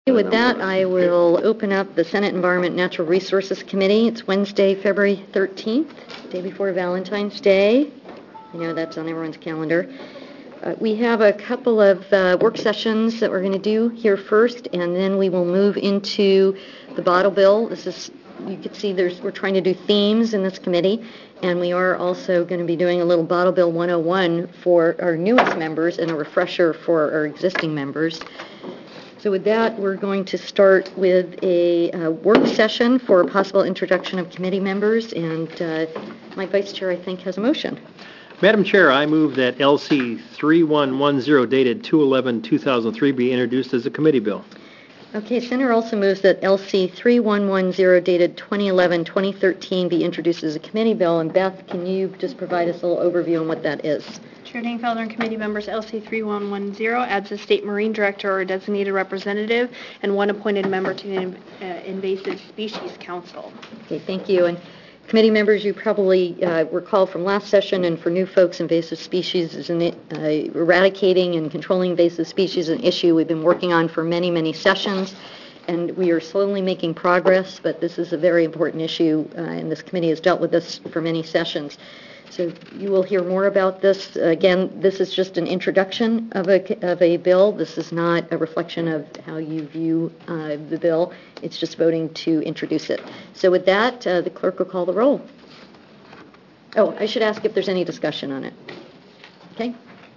With that, I will open up the Senate Environment and Natural Resources Committee. It's Wednesday, February 13th, day before Valentine's Day. I know that's on everyone's calendar. We have a couple of work sessions that we're going to do here first, and then we will move into the bottle bill. This is, you can see we're trying to do themes in this committee, and we are also going to be doing a little bottle bill 101 for our newest members and a refresher for our existing members. So with that, we're going to start with a work session for a possible introduction of committee members, and my vice chair, I think, has a motion. Madam Chair, I move that LC 3110 dated 2/11/2003 be introduced as a committee bill. Okay, Senator also moves that LC 3110 dated 2011-2013 be introduced as a committee bill. And Beth, can you just provide us a little overview on what that is? Chair Dingfelder and committee members, LC 3110 adds a state marine director or a designated representative and one appointed member to the Invasive Species Council. Okay, thank you. And committee members, you probably recall from last session, and for new folks, invasive species is eradicating and controlling invasive species is an issue we've been working on for many, many sessions, and we are slowly making progress, but this is a very important issue, and this committee has dealt with this for many sessions. So you will hear more about this. Again, this is just an introduction of a bill. This is not a reflection of how you view the bill. It's just voting to introduce it. So with that, the clerk will call the roll. Oh, I should ask if there's any discussion on it. Okay.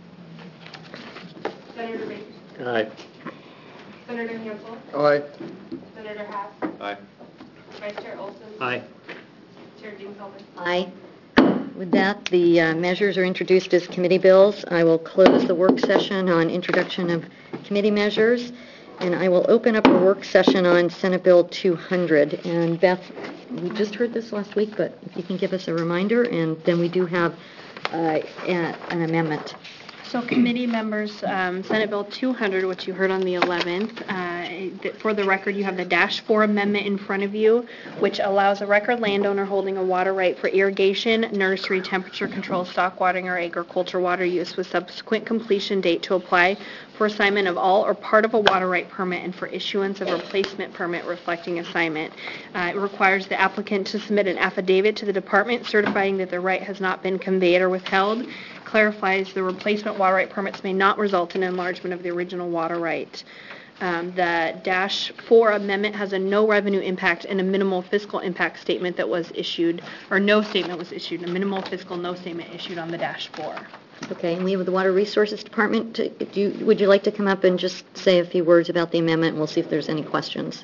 Senator Baker. Aye. Senator Hansel. Aye. Senator Haas. Aye. Vice Chair Olson. Aye. Chair Dingfelder. Aye. With that, the measures are introduced as committee bills. I will close the work session on introduction of committee measures, and I will open up a work session on Senate Bill 200. And Beth, we just heard this last week, but if you can give us a reminder, and then we do have an amendment. So committee members, Senate Bill 200, which you heard on the 11th, for the record, you have the -4 amendment in front of you, which allows a record landowner holding a water right for irrigation, nursery, temperature control, stock watering, or agriculture water use with subsequent completion date to apply for assignment of all or part of a water right permit and for issuance of a replacement permit reflecting assignment. It requires the applicant to submit an affidavit to the department certifying that the right has not been conveyed or withheld. Clarifies the replacement water right permits may not result in enlargement of the original water right. The -4 amendment has a no revenue impact and a minimal fiscal impact statement that was issued, or no statement was issued, a minimal fiscal no statement issued on the -4. Okay, and we have the Water Resources Department. Would you like to come up and just say a few words about the amendment, and we'll see if there's any questions.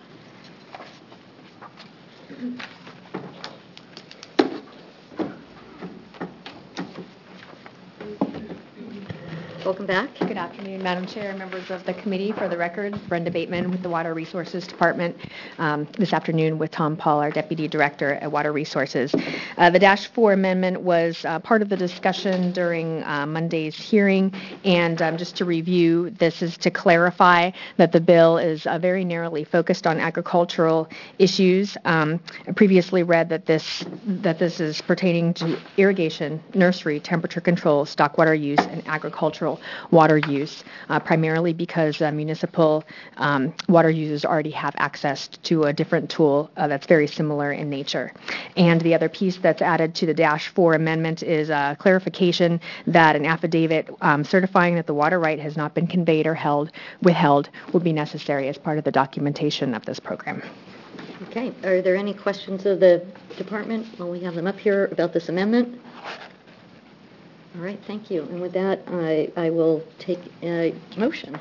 Welcome back. Good afternoon, Madam Chair, members of the committee. For the record, Brenda Bateman with the Water Resources Department. This afternoon with Tom Paul, our Deputy Director at Water Resources. The -4 amendment was part of the discussion during Monday's hearing, and just to review, this is to clarify that the bill is very narrowly focused on agricultural issues. I previously read that this is pertaining to irrigation, nursery, temperature control, stock water use, and agricultural water use, primarily because municipal water users already have access to a different tool that's very similar in nature. And the other piece that's added to the -4 amendment is a clarification that an affidavit certifying that the water right has not been conveyed or withheld will be necessary as part of the documentation of this program. Okay, are there any questions of the department while we have them up here about this amendment? All right, thank you. And with that, I will take a motion.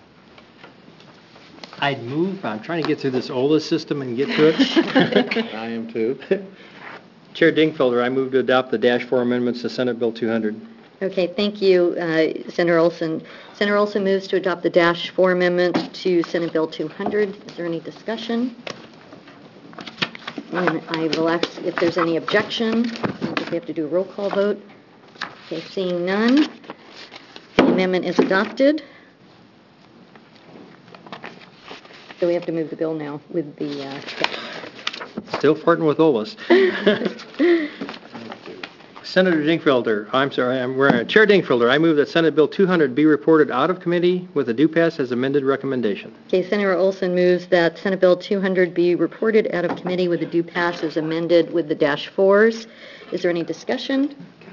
I'd move. I'm trying to get through this OLA system and get to it. I am too. Chair Dingfelder, I move to adopt the -4 amendments to Senate Bill 200. Okay, thank you, Senator Olson. Senator Olson moves to adopt the -4 amendments to Senate Bill 200. Is there any discussion? And I will ask if there's any objection. I think we have to do a roll call vote. Okay, seeing none, the amendment is adopted. So we have to move the bill now with the Still flirting with OLAs. Chair Dingfelder, I move that Senate Bill 200 be reported out of committee with a due pass as amended recommendation. Okay, Senator Olson moves that Senate Bill 200 be reported out of committee with a due pass as amended with the -4s. Is there any discussion?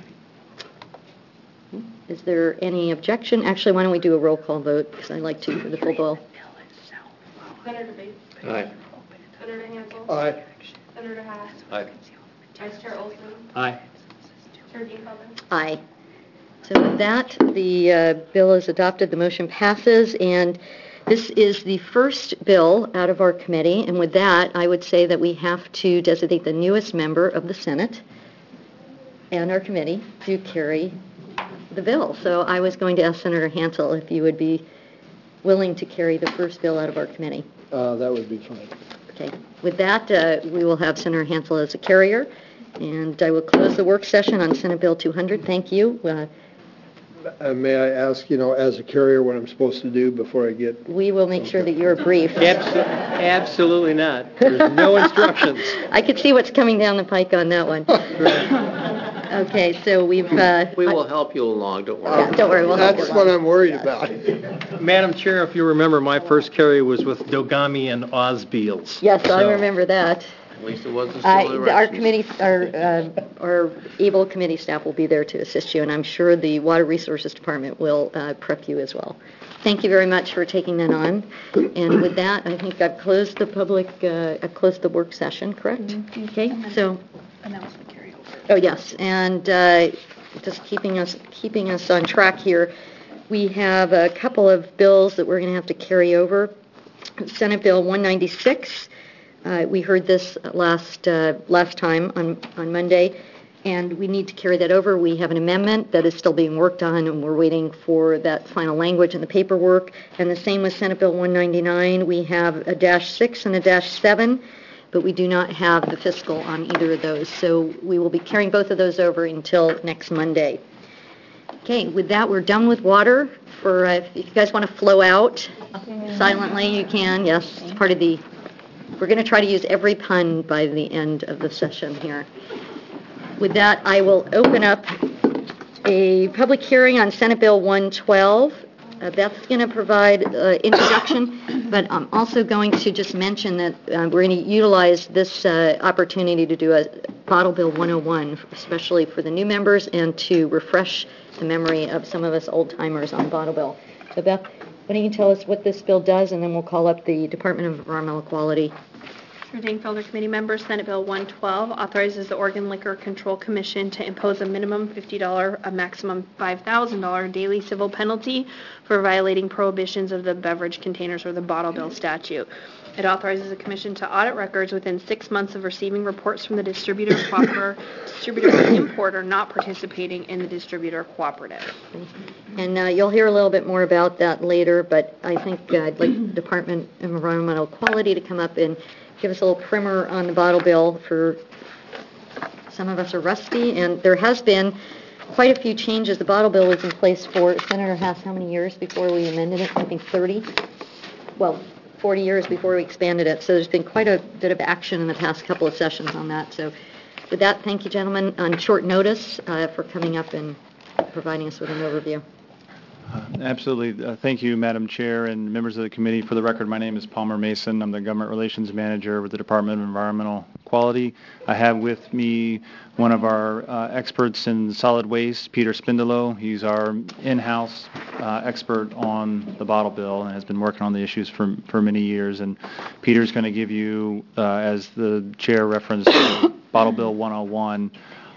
Is there any objection? Actually, why don't we do a roll call vote, because I like to for the full bill. Senator Bates. Aye. Senator Hansel. Aye. Senator Haas. Aye. Vice Chair Olson. Aye. Chair Dingfelder. Aye. So with that, the bill is adopted, the motion passes, and this is the first bill out of our committee, and with that, I would say that we have to designate the newest member of the Senate and our committee to carry the bill. So I was going to ask Senator Hansel if you would be willing to carry the first bill out of our committee. That would be fine. Okay. With that, we will have Senator Hansel as a carrier, and I will close the work session on Senate Bill 200. Thank you. May I ask, as a carrier, what I'm supposed to do before I get... We will make sure that you're briefed. Absolutely not. There's no instructions. I could see what's coming down the pike on that one. Okay, so we've... We will help you along, don't worry. Yeah, don't worry, we'll help you That's what along. I'm worried about. Madam Chair, if you remember, my first carry was with Dogami and Osbeals. Yes, I So- remember that. At least it wasn't still Our committee, our able committee staff will be there to assist you, and I'm sure the Water Resources Department will prep you as well. Thank you very much for taking that on. And with that, I think I've closed the I've closed the work session, correct? Okay, so. Announce the carryover. Oh, yes, and just keeping us on track here, we have a couple of bills that we're going to have to carry over. Senate Bill 196. We heard this last time on Monday, and we need to carry that over. We have an amendment that is still being worked on, and we're waiting for that final language and the paperwork. And the same with Senate Bill 199. We have a -6 and a -7, but we do not have the fiscal on either of those. So we will be carrying both of those over until next Monday. Okay, with that, we're done with water. If you guys want to flow out silently, you can. Yes, it's part of the... We're going to try to use every pun by the end of the session here. With that, I will open up a public hearing on Senate Bill 112. Beth's going to provide introduction, but I'm also going to just mention that we're going to utilize this opportunity to do a Bottle Bill 101, especially for the new members, and to refresh the memory of some of us old-timers on Bottle Bill. So Beth, why don't you tell us what this bill does, and then we'll call up the Department of Environmental Quality. Chair Dingfelder, committee members, Senate Bill 112 authorizes the Oregon Liquor Control Commission to impose a minimum $50, a maximum $5,000 daily civil penalty for violating prohibitions of the beverage containers or the Bottle Bill statute. It authorizes the commission to audit records within 6 months of receiving reports from the distributor or importer not participating in the distributor cooperative. And you'll hear a little bit more about that later, but I think I'd like the Department of Environmental Quality to come up and give us a little primer on the Bottle Bill. For some of us are rusty, and there has been quite a few changes. The Bottle Bill was in place for, Senator Haas, how many years before we amended it? I think 30? Well, 40 years before we expanded it. So there's been quite a bit of action in the past couple of sessions on that. So with that, thank you, gentlemen, on short notice for coming up and providing us with an overview. Absolutely. Thank you, Madam Chair and members of the committee. For the record, my name is Palmer Mason. I'm the Government Relations Manager with the Department of Environmental Quality. I have with me one of our experts in solid waste, Peter Spindelow. He's our in-house expert on the Bottle Bill and has been working on the issues for many years. And Peter's going to give you, as the chair referenced, Bottle Bill 101.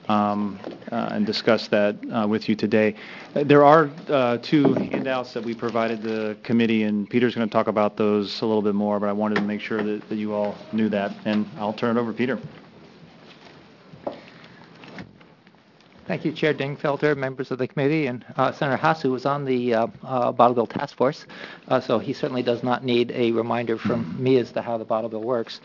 And discuss that with you today. There are 2 handouts that we provided the committee, and Peter's going to talk about those a little bit more, but I wanted to make sure that you all knew that, and I'll turn it over to Peter. Thank you, Chair Dingfelder, members of the committee, and Senator Haas, who was on the Bottle Bill Task Force, so he certainly does not need a reminder from me as to how the Bottle Bill works.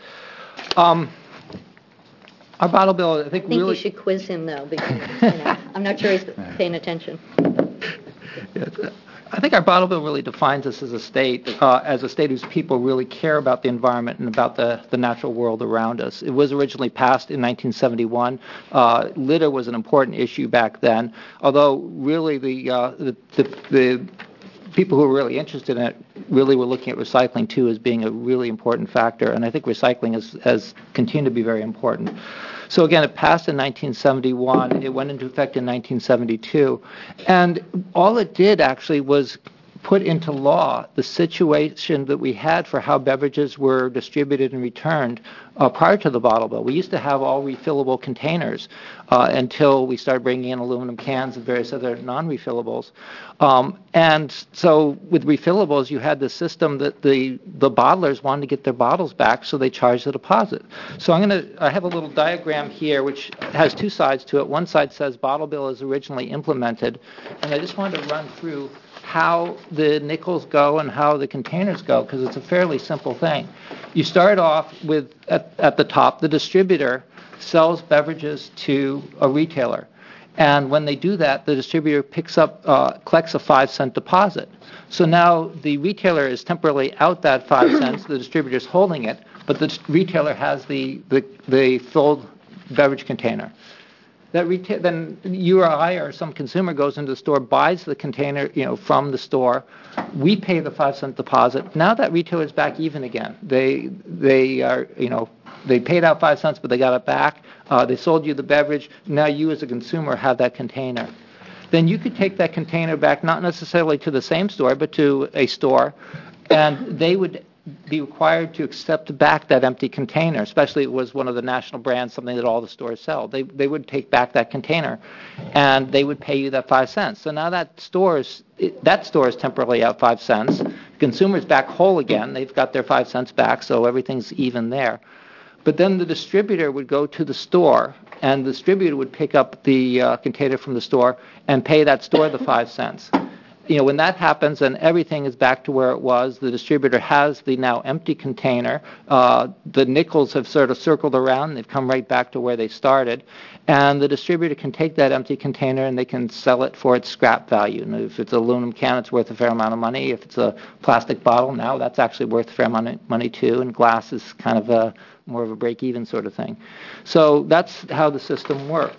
Our Bottle Bill, I think you should quiz him, though, because I'm not sure he's paying attention. I think our bottle bill really defines us as a state whose people really care about the environment and about the natural world around us. It was originally passed in 1971. Litter was an important issue back then, although really the people who were really interested in it really were looking at recycling too as being a really important factor, and I think recycling has continued to be very important. So again, it passed in 1971. It went into effect in 1972. And all it did actually was put into law the situation that we had for how beverages were distributed and returned prior to the bottle bill. We used to have all refillable containers until we started bringing in aluminum cans and various other non-refillables. And so with refillables, you had the system that the bottlers wanted to get their bottles back, so they charged the deposit. So I have a little diagram here which has two sides to it. One side says bottle bill is originally implemented, and I just wanted to run through how the nickels go and how the containers go, because it's a fairly simple thing. You start off with, at the top, the distributor sells beverages to a retailer. And when they do that, the distributor collects a 5-cent deposit. So now the retailer is temporarily out that 5 cents, the distributor's holding it, but the retailer has the filled beverage container. Then you or I or some consumer goes into the store, buys the container, from the store. We pay the 5-cent deposit. Now that retailer's back even again. They paid out 5 cents, but they got it back. They sold you the beverage. Now you as a consumer have that container. Then you could take that container back, not necessarily to the same store, but to a store, and they would be required to accept back that empty container, especially if it was one of the national brands, something that all the stores sell. They would take back that container, and they would pay you that 5 cents. So now that store is temporarily out 5 cents. Consumer's back whole again. They've got their 5 cents back, so everything's even there. But then the distributor would go to the store, and the distributor would pick up the container from the store and pay that store the 5 cents. When that happens and everything is back to where it was, the distributor has the now empty container. The nickels have sort of circled around. They've come right back to where they started. And the distributor can take that empty container and they can sell it for its scrap value. And if it's an aluminum can, it's worth a fair amount of money. If it's a plastic bottle, now that's actually worth a fair amount of money too. And glass is kind of more of a break-even sort of thing. So that's how the system worked.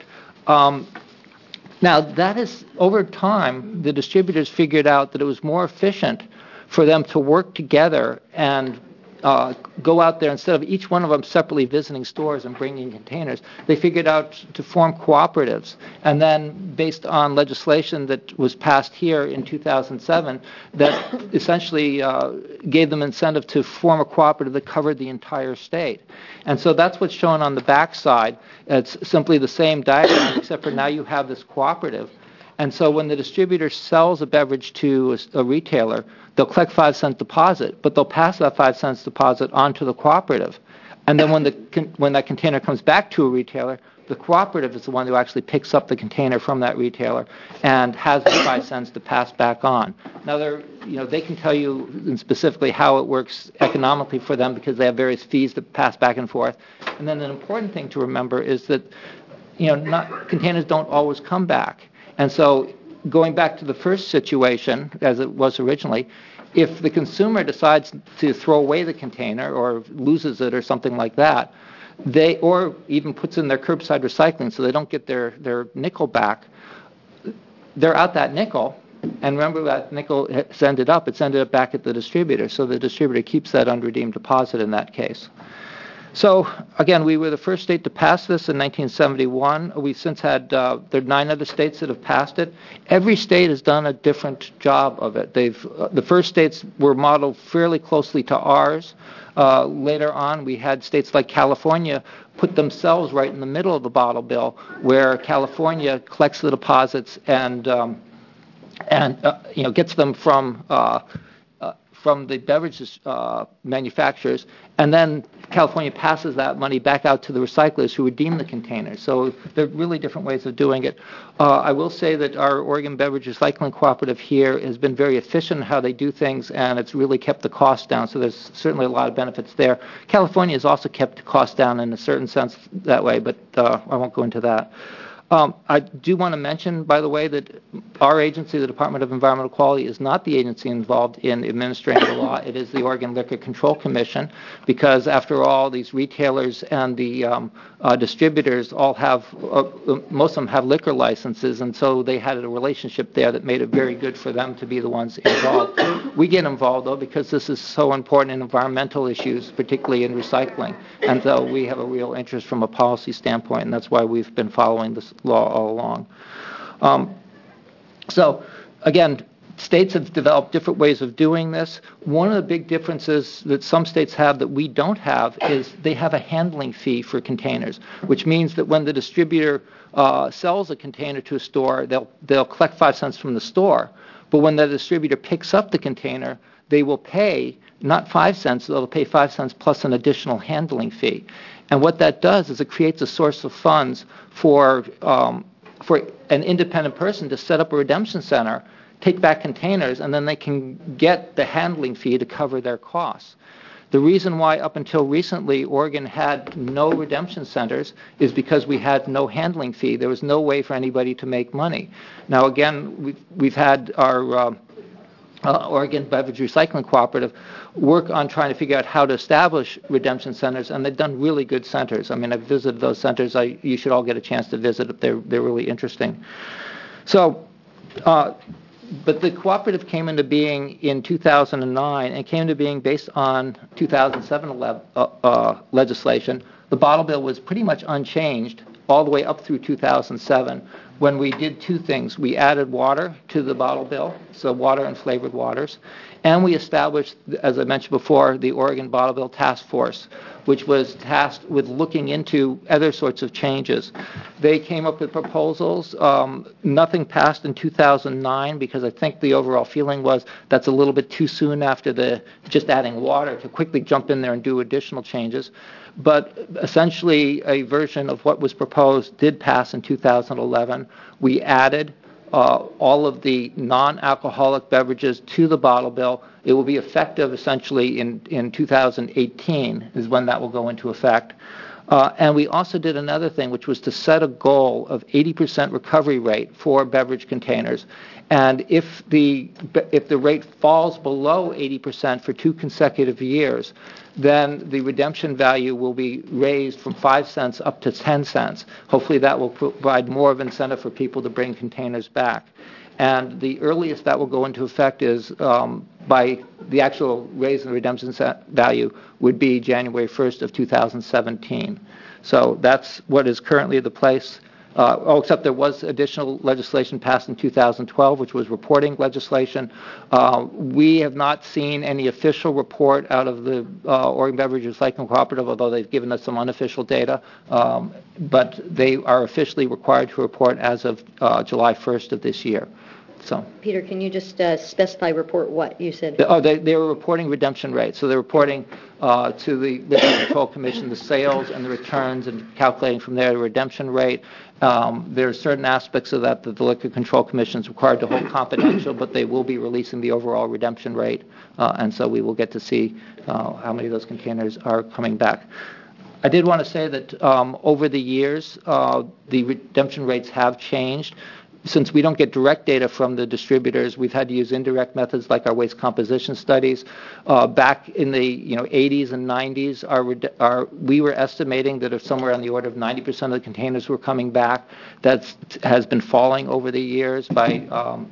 Now, that is, over time, the distributors figured out that it was more efficient for them to work together and go out there, instead of each one of them separately visiting stores and bringing containers, they figured out to form cooperatives. And then, based on legislation that was passed here in 2007, that essentially gave them incentive to form a cooperative that covered the entire state. And so that's what's shown on the back side. It's simply the same diagram, except for now you have this cooperative. And so when the distributor sells a beverage to a retailer, they'll collect 5-cent deposit, but they'll pass that 5 cents deposit on to the cooperative. And then when that container comes back to a retailer, the cooperative is the one who actually picks up the container from that retailer and has the 5 cents to pass back on. Now, they can tell you specifically how it works economically for them because they have various fees to pass back and forth. And then an important thing to remember is that containers don't always come back. And so going back to the first situation, as it was originally, if the consumer decides to throw away the container or loses it or something like that, or even puts in their curbside recycling so they don't get their nickel back, they're out that nickel. And remember, that nickel it's ended up back at the distributor. So the distributor keeps that unredeemed deposit in that case. So, again, we were the first state to pass this in 1971. We've since had, there are 9 other states that have passed it. Every state has done a different job of it. The first states were modeled fairly closely to ours. Later on, we had states like California put themselves right in the middle of the bottle bill, where California collects the deposits and gets them from the beverages manufacturers, and then California passes that money back out to the recyclers who redeem the containers. So there are really different ways of doing it. I will say that our Oregon Beverage Recycling Cooperative here has been very efficient in how they do things, and it's really kept the cost down, so there's certainly a lot of benefits there. California has also kept the cost down in a certain sense that way, but I won't go into that. I do want to mention, by the way, that our agency, the Department of Environmental Quality, is not the agency involved in administering the law. It is the Oregon Liquor Control Commission, because after all, these retailers and the distributors all have, most of them have liquor licenses, and so they had a relationship there that made it very good for them to be the ones involved. We get involved, though, because this is so important in environmental issues, particularly in recycling, and so we have a real interest from a policy standpoint, and that's why we've been following this law all along. So, again, states have developed different ways of doing this. One of the big differences that some states have that we don't have is they have a handling fee for containers, which means that when the distributor sells a container to a store, they'll collect 5 cents from the store. But when the distributor picks up the container, they will pay not 5 cents, they'll pay 5 cents plus an additional handling fee. And what that does is it creates a source of funds for an independent person to set up a redemption center, take back containers, and then they can get the handling fee to cover their costs. The reason why up until recently Oregon had no redemption centers is because we had no handling fee. There was no way for anybody to make money. Now again, we've had our Oregon Beverage Recycling Cooperative work on trying to figure out how to establish redemption centers, and they've done really good centers. I mean, I've visited those centers. You should all get a chance to visit. They're really interesting. So, but the cooperative came into being in 2009 and came into being based on 2007 legislation. The bottle bill was pretty much unchanged all the way up through 2007 when we did two things. We added water to the bottle bill, so water and flavored waters, and we established, as I mentioned before, the Oregon Bottle Bill Task Force, which was tasked with looking into other sorts of changes. They came up with proposals. Nothing passed in 2009 because I think the overall feeling was that's a little bit too soon after just adding water to quickly jump in there and do additional changes. But essentially a version of what was proposed did pass in 2011. We added all of the non-alcoholic beverages to the bottle bill. It will be effective essentially in 2018 is when that will go into effect. And we also did another thing, which was to set a goal of 80% recovery rate for beverage containers. And if the rate falls below 80% for 2 consecutive years, then the redemption value will be raised from 5 cents up to 10 cents. Hopefully that will provide more of incentive for people to bring containers back. And the earliest that will go into effect is by the actual raise in the redemption value would be January 1st of 2017. So that's what is currently the place. Except there was additional legislation passed in 2012, which was reporting legislation. We have not seen any official report out of the Oregon Beverage Recycling Cooperative, although they've given us some unofficial data. But they are officially required to report as of July 1st of this year. So, Peter, can you just specify report what you said? They were reporting redemption rates. So they're reporting to the Liquor Control Commission the sales and the returns and calculating from there the redemption rate. There are certain aspects of that the Liquor Control Commission is required to hold confidential, but they will be releasing the overall redemption rate, and so we will get to see how many of those containers are coming back. I did want to say that over the years, the redemption rates have changed. Since we don't get direct data from the distributors, we've had to use indirect methods like our waste composition studies. Back in the 80s and 90s, we were estimating that if somewhere on the order of 90% of the containers were coming back, that has been falling over the years. By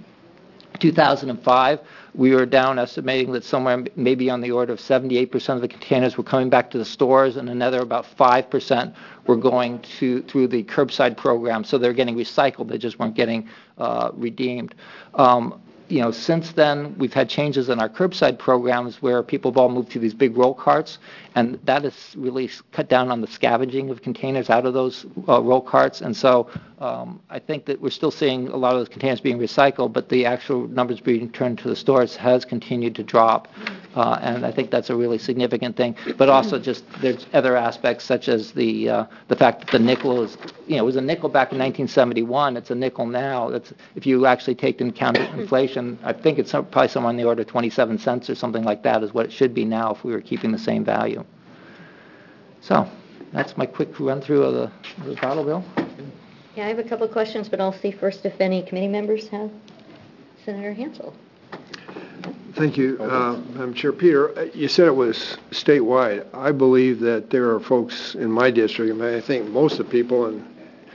2005, we were down estimating that somewhere maybe on the order of 78% of the containers were coming back to the stores, and another about 5% were going through the curbside program. So they're getting recycled, they just weren't getting redeemed. Since then, we've had changes in our curbside programs where people have all moved to these big roll carts, and that has really cut down on the scavenging of containers out of those roll carts. And so I think that we're still seeing a lot of those containers being recycled, but the actual numbers being returned to the stores has continued to drop. And I think that's a really significant thing. But also just there's other aspects such as the fact that the nickel is, it was a nickel back in 1971. It's a nickel now. If you actually take into account inflation, I think it's probably somewhere on the order of 27 cents or something like that is what it should be now if we were keeping the same value. So that's my quick run through of the bottle bill. Yeah, I have a couple of questions, but I'll see first if any committee members have. Senator Hansel. Thank you, Madam Chair. Peter, you said it was statewide. I believe that there are folks in my district, and I think most of the people and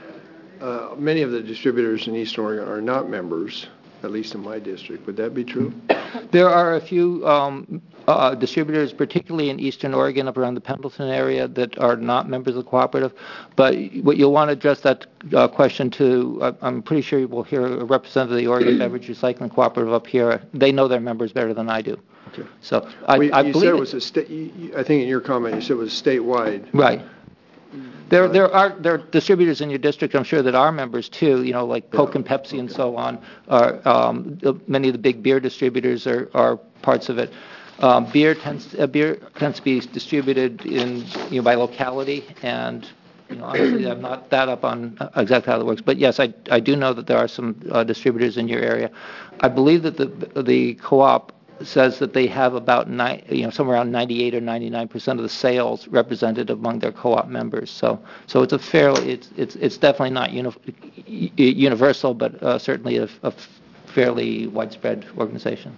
many of the distributors in Eastern Oregon are not members, at least in my district. Would that be true? There are a few distributors, particularly in Eastern Oregon, up around the Pendleton area, that are not members of the cooperative. But what you'll want to address that question to, I'm pretty sure you will hear a representative of the Oregon Beverage Recycling Cooperative up here. They know their members better than I do. Okay. So I believe said it was a I think in your comment you said it was statewide. Right. There are distributors in your district, I'm sure, that are members too. You know, like Coke and Pepsi and so on. Many of the big beer distributors are parts of it. Beer tends to be distributed by locality, and honestly, I'm not that up on exactly how that works. But yes, I do know that there are some distributors in your area. I believe that the co-op says that they have about somewhere around 98 or 99% of the sales represented among their co-op members. So it's it's definitely not universal, but certainly a fairly widespread organization.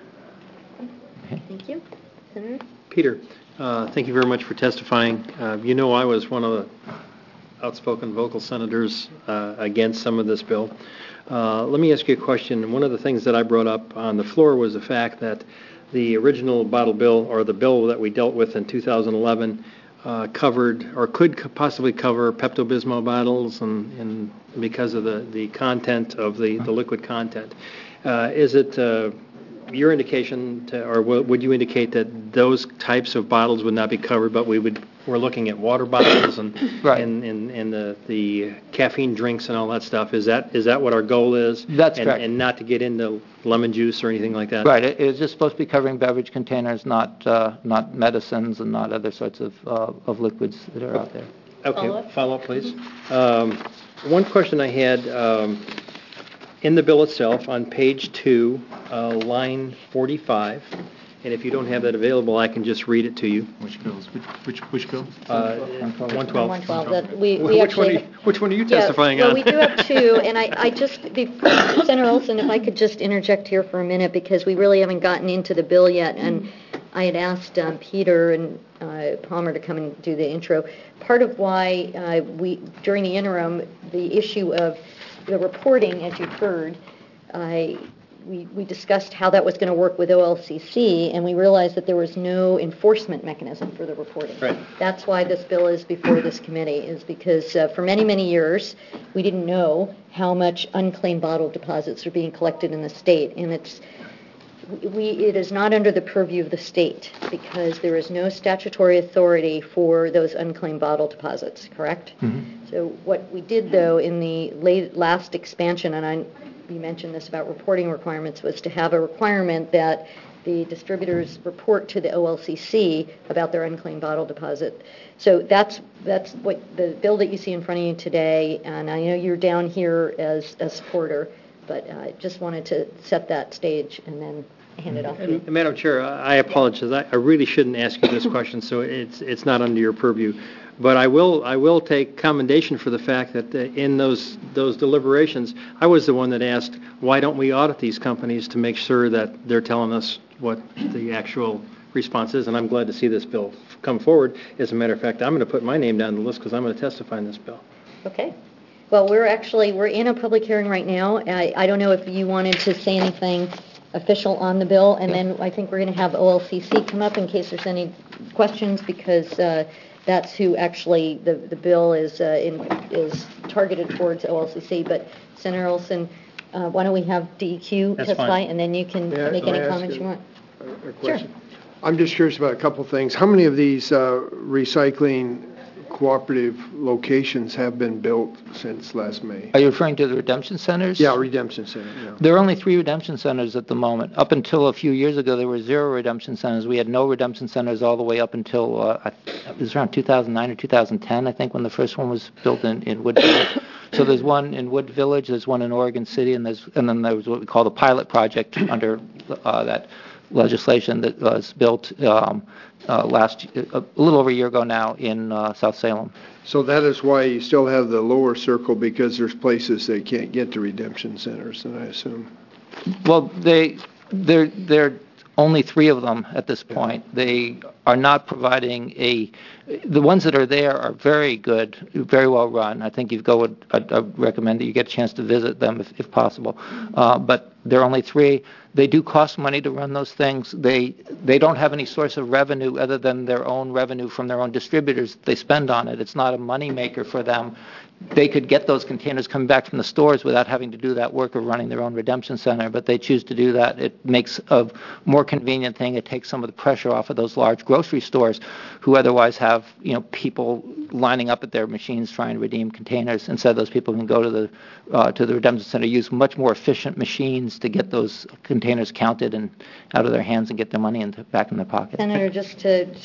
Okay. Thank you. Senator? Peter, thank you very much for testifying. I was one of the outspoken vocal senators against some of this bill. Let me ask you a question. One of the things that I brought up on the floor was the fact that the original bottle bill, or the bill that we dealt with in 2011, covered or could possibly cover Pepto-Bismol bottles, and because of the content of the liquid content. Is it your indication, or would you indicate that those types of bottles would not be covered, but we're looking at water bottles and right. and the caffeine drinks and all that stuff? Is that what our goal is? That's correct. And not to get into lemon juice or anything like that? Right. It's just supposed to be covering beverage containers, not medicines and not other sorts of liquids that are out there. Okay. Follow up, please. One question I had. In the bill itself, on page 2, line 45, and if you don't have that available, I can just read it to you. Which bills? Which bill? 112. 112. Which one are you testifying on? Well, we do have two, and I just, Senator Olson, if I could just interject here for a minute, because we really haven't gotten into the bill yet, and I had asked Peter and Palmer to come and do the intro. Part of why during the interim, the issue of the reporting, as you've heard, we discussed how that was going to work with OLCC, and we realized that there was no enforcement mechanism for the reporting. Right. That's why this bill is before this committee, is because for many, many years, we didn't know how much unclaimed bottle deposits are being collected in the state, and it is not under the purview of the state, because there is no statutory authority for those unclaimed bottle deposits, correct? Mm-hmm. So what we did, though, in the last expansion, and you mentioned this about reporting requirements, was to have a requirement that the distributors report to the OLCC about their unclaimed bottle deposit. So that's what the bill that you see in front of you today, and I know you're down here as a supporter, but I just wanted to set that stage and then hand it off to you. Madam Chair, I apologize. I really shouldn't ask you this question, so it's not under your purview. But I will take commendation for the fact that in those deliberations, I was the one that asked, why don't we audit these companies to make sure that they're telling us what the actual response is? And I'm glad to see this bill come forward. As a matter of fact, I'm going to put my name down the list because I'm going to testify in this bill. Okay. Well, we're in a public hearing right now. I don't know if you wanted to say anything official on the bill, and then I think we're going to have OLCC come up in case there's any questions, because that's who actually the bill is targeted towards OLCC. But Senator Olson, why don't we have DEQ testify, and then you can make any comments you want. A question? Sure. I'm just curious about a couple things. How many of these recycling cooperative locations have been built since last May? Are you referring to the redemption centers? Yeah, redemption center. Yeah. There are only 3 redemption centers at the moment. Up until a few years ago, there were 0 redemption centers. We had no redemption centers all the way up until it was around 2009 or 2010, I think, when the first one was built in Wood Village. So there's one in Wood Village, there's one in Oregon City, and then there was what we call the pilot project under that legislation that was built a little over a year ago now in South Salem. So that is why you still have the lower circle, because there's places they can't get to redemption centers, and I assume. Well, there are only 3 of them at this point. They are not providing the ones that are there are very good, very well run. I think I'd recommend that you get a chance to visit them if possible. But there are only 3. They do cost money to run those things. They don't have any source of revenue other than their own revenue from their own distributors that they spend on it. It's not a money maker for them. They could get those containers coming back from the stores without having to do that work of running their own redemption center, but they choose to do that. It makes a more convenient thing. It takes some of the pressure off of those large grocery stores who otherwise have, people lining up at their machines trying to redeem containers. Instead, those people can go to the redemption center, use much more efficient machines to get those containers counted and out of their hands and get their money back in their pocket. Senator, just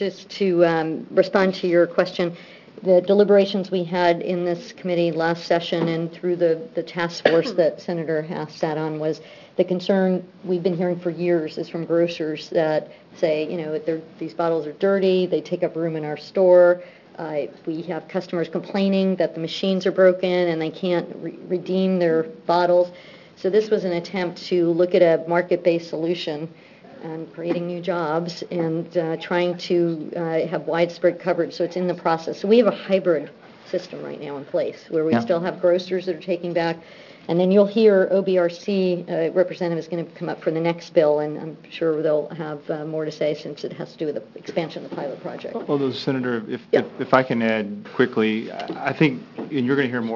to respond to your question, the deliberations we had in this committee last session and through the task force that Senator Haas sat on was the concern we've been hearing for years is from grocers that say, these bottles are dirty, they take up room in our store. We have customers complaining that the machines are broken and they can't redeem their bottles. So this was an attempt to look at a market-based solution and creating new jobs and trying to have widespread coverage. So it's in the process. So we have a hybrid system right now in place where we still have grocers that are taking back. And then you'll hear OBRC representative is going to come up for the next bill, and I'm sure they'll have more to say since it has to do with the expansion of the pilot project. Well, Senator, if I can add quickly, I think, and you're going to hear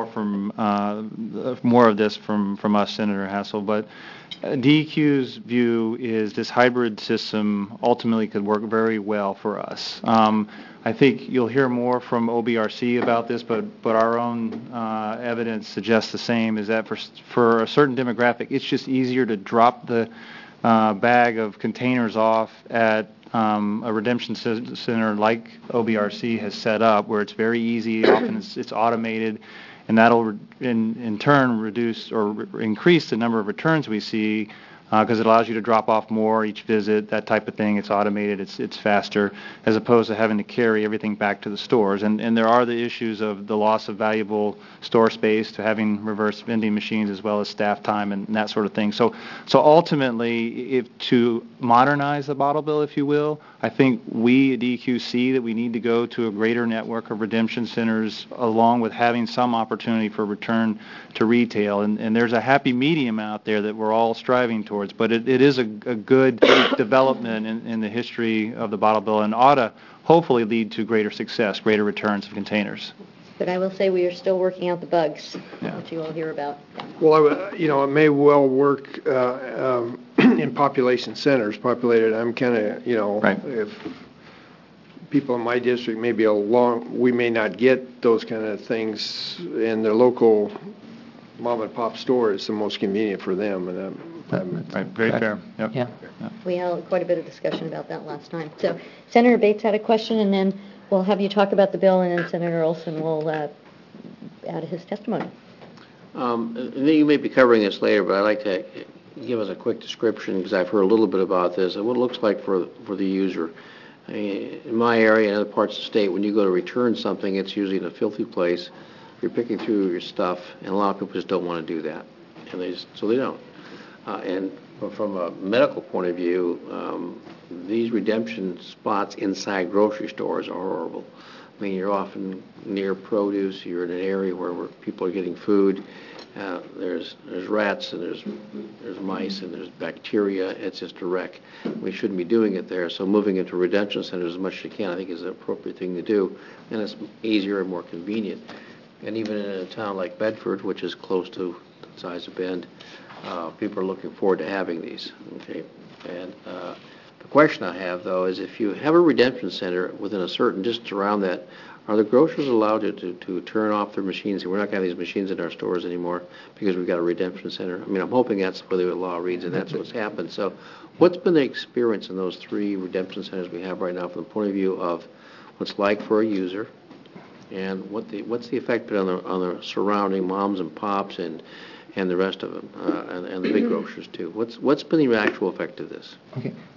more of this from us, Senator Hassel, but DEQ's view is this hybrid system ultimately could work very well for us. I think you'll hear more from OBRC about this, but our own evidence suggests the same, is that for a certain demographic, it's just easier to drop the bag of containers off at a redemption center like OBRC has set up, where it's very easy, often it's automated, and that'll in turn reduce or increase the number of returns we see, because it allows you to drop off more each visit, that type of thing. It's automated, it's faster, as opposed to having to carry everything back to the stores. And there are the issues of the loss of valuable store space to having reverse vending machines, as well as staff time and that sort of thing. So ultimately, to modernize the bottle bill, if you will, I think we at DEQ see that we need to go to a greater network of redemption centers, along with having some opportunity for return to retail. And there's a happy medium out there that we're all striving towards. But it is a good development in the history of the bottle bill, and ought to hopefully lead to greater success, greater returns of containers. But I will say we are still working out the bugs that you will hear about. Well, it may well work in population centers, populated. I'm kind of, right. If people in my district we may not get those kind of things, and the local mom and pop store is the most convenient for them, and right, very fair. Yep. Yeah. We had quite a bit of discussion about that last time. So Senator Bates had a question, and then we'll have you talk about the bill, and then Senator Olson will add his testimony. You may be covering this later, but I'd like to give us a quick description, because I've heard a little bit about this, and what it looks like for the user. I mean, in my area and other parts of the state, when you go to return something, it's usually in a filthy place. You're picking through your stuff, and a lot of people just don't want to do that, and so they don't. And from a medical point of view, these redemption spots inside grocery stores are horrible. I mean, you're often near produce. You're in an area where people are getting food. There's rats, and there's mice, and there's bacteria. It's just a wreck. We shouldn't be doing it there. So moving into redemption centers as much as you can, I think, is an appropriate thing to do, and it's easier and more convenient. And even in a town like Bedford, which is close to the size of Bend, people are looking forward to having these. Okay, and the question I have, though, is if you have a redemption center within a certain distance around that, are the grocers allowed to turn off their machines? We're not going to have these machines in our stores anymore because we've got a redemption center. I mean, I'm hoping that's what the law reads, and that's what's happened. So what's been the experience in those 3 redemption centers we have right now from the point of view of what's like for a user, and what's the effect been on the surrounding moms and pops and the rest of them, and the big grocers too? What's been the actual effect of this? Okay.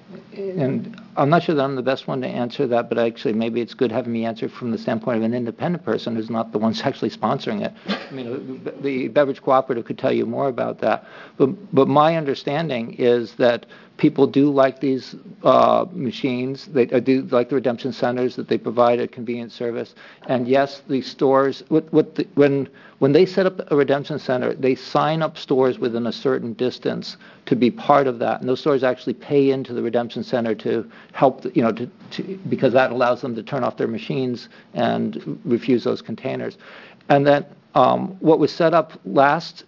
And I'm not sure that I'm the best one to answer that, but actually maybe it's good having me answer from the standpoint of an independent person who's not the one actually sponsoring it. I mean, the Beverage Cooperative could tell you more about that. But my understanding is that people do like these machines. They do like the redemption centers, that they provide a convenient service. And yes, the stores, when they set up a redemption center, they sign up stores within a certain distance to be part of that. And those stores actually pay into the redemption center to help, because that allows them to turn off their machines and refuse those containers. And then what was set up last,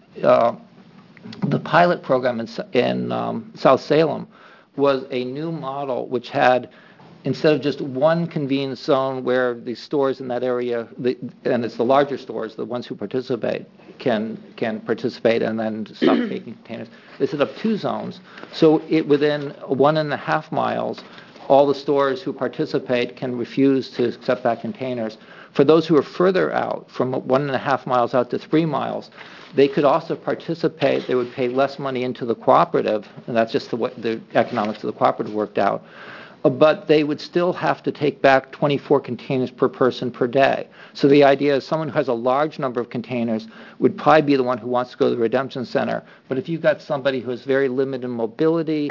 the pilot program in South Salem was a new model which had, instead of just one convenience zone where the stores in that area, and it's the larger stores, the ones who participate, can participate and then stop taking containers. They set up 2 zones. So within 1.5 miles, all the stores who participate can refuse to accept back containers. For those who are further out, from 1.5 miles out to 3 miles, they could also participate. They would pay less money into the cooperative, and that's just the way the economics of the cooperative worked out. But they would still have to take back 24 containers per person per day. So the idea is someone who has a large number of containers would probably be the one who wants to go to the redemption center. But if you've got somebody who has very limited mobility,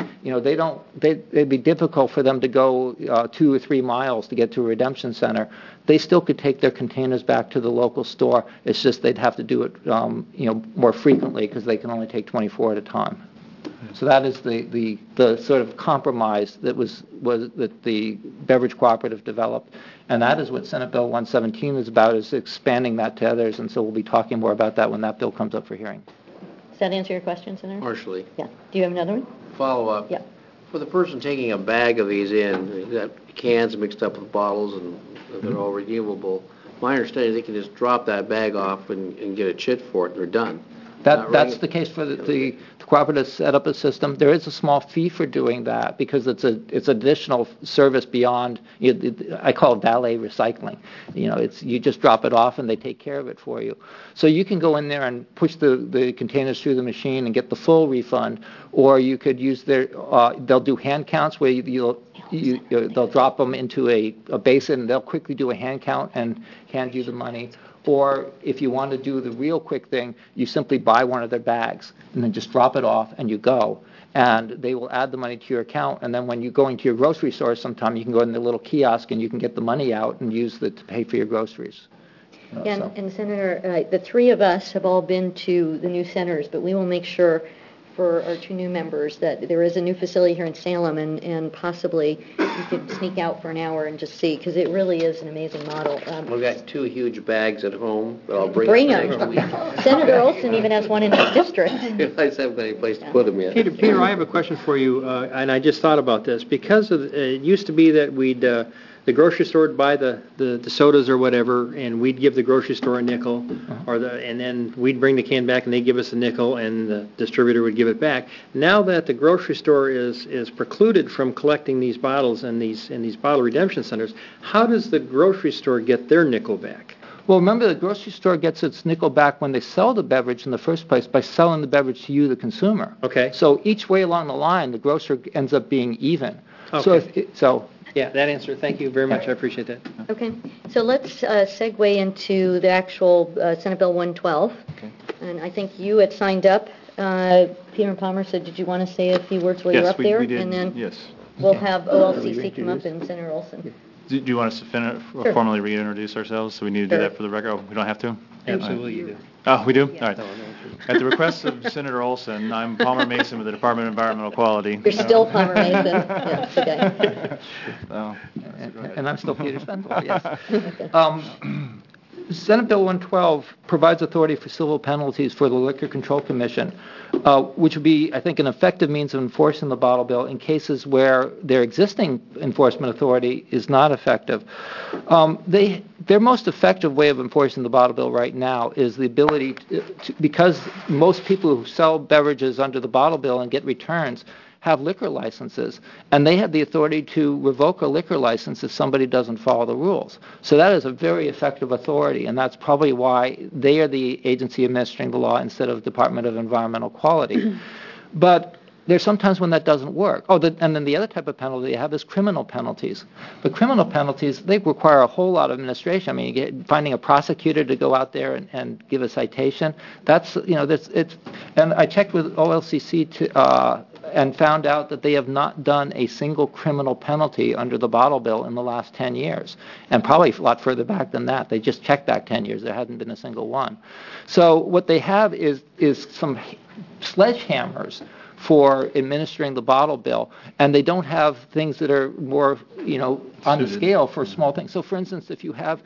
it'd be difficult for them to go 2 or 3 miles to get to a redemption center. They still could take their containers back to the local store. It's just they'd have to do it more frequently because they can only take 24 at a time. So that is the sort of compromise that that the Beverage Cooperative developed, and that is what Senate Bill 117 is about, is expanding that to others, and so we'll be talking more about that when that bill comes up for hearing. Does that answer your question, Senator? Partially. Yeah. Do you have another one? Follow up. Yeah. For the person taking a bag of these in, you've got cans mixed up with bottles and they're all redeemable. My understanding is they can just drop that bag off and get a chit for it and they're done. That's the case for the cooperative set up a system. There is a small fee for doing that because it's additional service beyond. I call it valet recycling. You just drop it off and they take care of it for you. So you can go in there and push the containers through the machine and get the full refund, or you could use they'll do hand counts where they'll drop them into a basin and they'll quickly do a hand count and hand you the money. Or if you want to do the real quick thing, you simply buy one of their bags and then just drop it off and you go. And they will add the money to your account. And then when you go into your grocery store sometime, you can go in the little kiosk and you can get the money out and use it to pay for your groceries. And Senator, the 3 of us have all been to the new centers, but we will make sure for our 2 new members that there is a new facility here in Salem, and possibly you could sneak out for an hour and just see, because it really is an amazing model. We've got 2 huge bags at home, but I'll bring them next week. Senator Olson even has one in his district. I just haven't got any place to put them yet. Peter, I have a question for you, and I just thought about this. Because it used to be that the grocery store would buy the sodas or whatever, and we'd give the grocery store a nickel, and then we'd bring the can back and they'd give us a nickel, and the distributor would give it back. Now that the grocery store is precluded from collecting these bottles in these bottle redemption centers, how does the grocery store get their nickel back? Well, remember, the grocery store gets its nickel back when they sell the beverage in the first place by selling the beverage to you, the consumer. Okay. So each way along the line, the grocer ends up being even. Okay. So Yeah, that answer. Thank you very much. I appreciate that. Okay, so let's segue into the actual Senate Bill 112. Okay. And I think you had signed up, Peter and Palmer, so did you want to say a few words while you're up there? Yes, we did. And then Yes. we'll have OLCC come up and Senator Olson. Do you want us to Sure. formally reintroduce ourselves? So we need to do Sure. that for the record? Oh, we don't have to? Absolutely, you do. Oh, we do? All right. At the request of Senator Olson, I'm Palmer Mason with the Department of Environmental Quality. You're still Palmer Mason. Yes, okay. and I'm still Peter Spencer, yes. Senate Bill 112 provides authority for civil penalties for the Liquor Control Commission, which would be, I think, an effective means of enforcing the bottle bill in cases where their existing enforcement authority is not effective. Their most effective way of enforcing the bottle bill right now is the ability to, because most people who sell beverages under the bottle bill and get returns have liquor licenses, and they have the authority to revoke a liquor license if somebody doesn't follow the rules. So that is a very effective authority, and that's probably why they are the agency administering the law instead of Department of Environmental Quality. But there's sometimes when that doesn't work. And then the other type of penalty you have is criminal penalties. But criminal penalties, they require a whole lot of administration. I mean, finding a prosecutor to go out there and give a citation, and I checked with OLCC and found out that they have not done a single criminal penalty under the bottle bill in the last 10 years, and probably a lot further back than that. They just checked back 10 years. There hadn't been a single one. So what they have is some sledgehammers for administering the bottle bill, and they don't have things that are more, on the scale for small things. So, for instance, if you have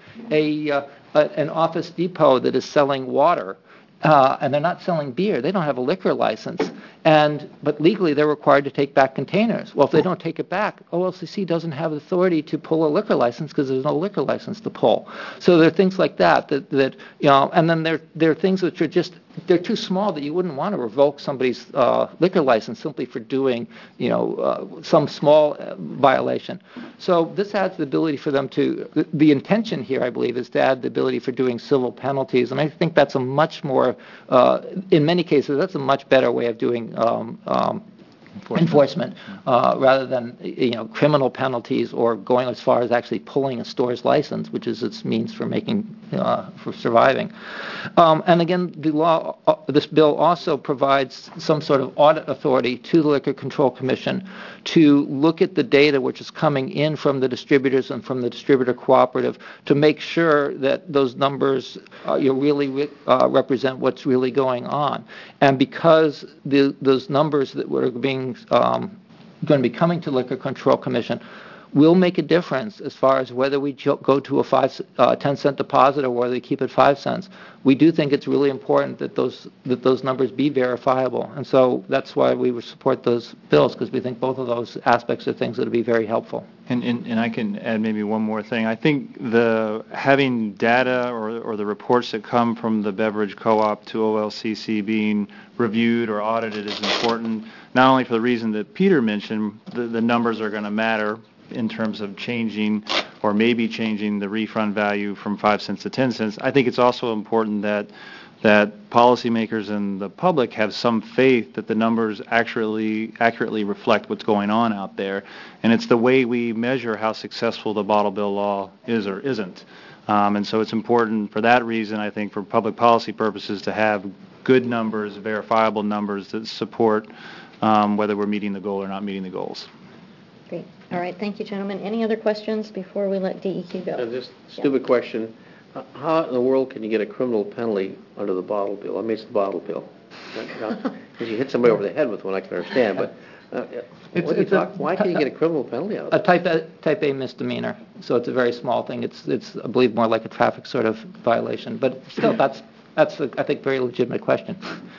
an Office Depot that is selling water, and they're not selling beer, they don't have a liquor license, but legally they're required to take back containers. Well, if they don't take it back, OLCC doesn't have authority to pull a liquor license because there's no liquor license to pull. So there are things like that, and then there are things which are just, they're too small that you wouldn't want to revoke somebody's liquor license simply for doing, some small violation. So this adds the ability for them the intention here, I believe, is to add the ability for doing civil penalties. And I think that's a much more, in many cases, that's a much better way of doing enforcement rather than criminal penalties or going as far as actually pulling a store's license, which is its means for for surviving. And again, this bill also provides some sort of audit authority to the Liquor Control Commission to look at the data which is coming in from the distributors and from the distributor cooperative to make sure that those numbers really represent what's really going on. And because those numbers that were going to be coming to Liquor Control Commission will make a difference as far as whether we go to a 10-cent deposit or whether we keep it 5 cents. We do think it's really important that those numbers be verifiable, and so that's why we would support those bills, because we think both of those aspects are things that would be very helpful. And I can add maybe one more thing. I think having data or the reports that come from the beverage co-op to OLCC being reviewed or audited is important, not only for the reason that Peter mentioned, the numbers are going to matter in terms of changing or maybe changing the refund value from 5 cents to 10 cents. I think it's also important that policymakers and the public have some faith that the numbers accurately reflect what's going on out there. And it's the way we measure how successful the bottle bill law is or isn't. And so it's important for that reason, I think, for public policy purposes to have good numbers, verifiable numbers that support whether we're meeting the goal or not meeting the goals. Great. All right. Thank you, gentlemen. Any other questions before we let DEQ go? Just a stupid question. How in the world can you get a criminal penalty under the bottle bill? I mean, it's the bottle bill. If you hit somebody over the head with one, I can understand, but why can you get a criminal penalty out of it? A type A misdemeanor, so it's a very small thing. It's I believe more like a traffic sort of violation, but still, that's I think very legitimate question.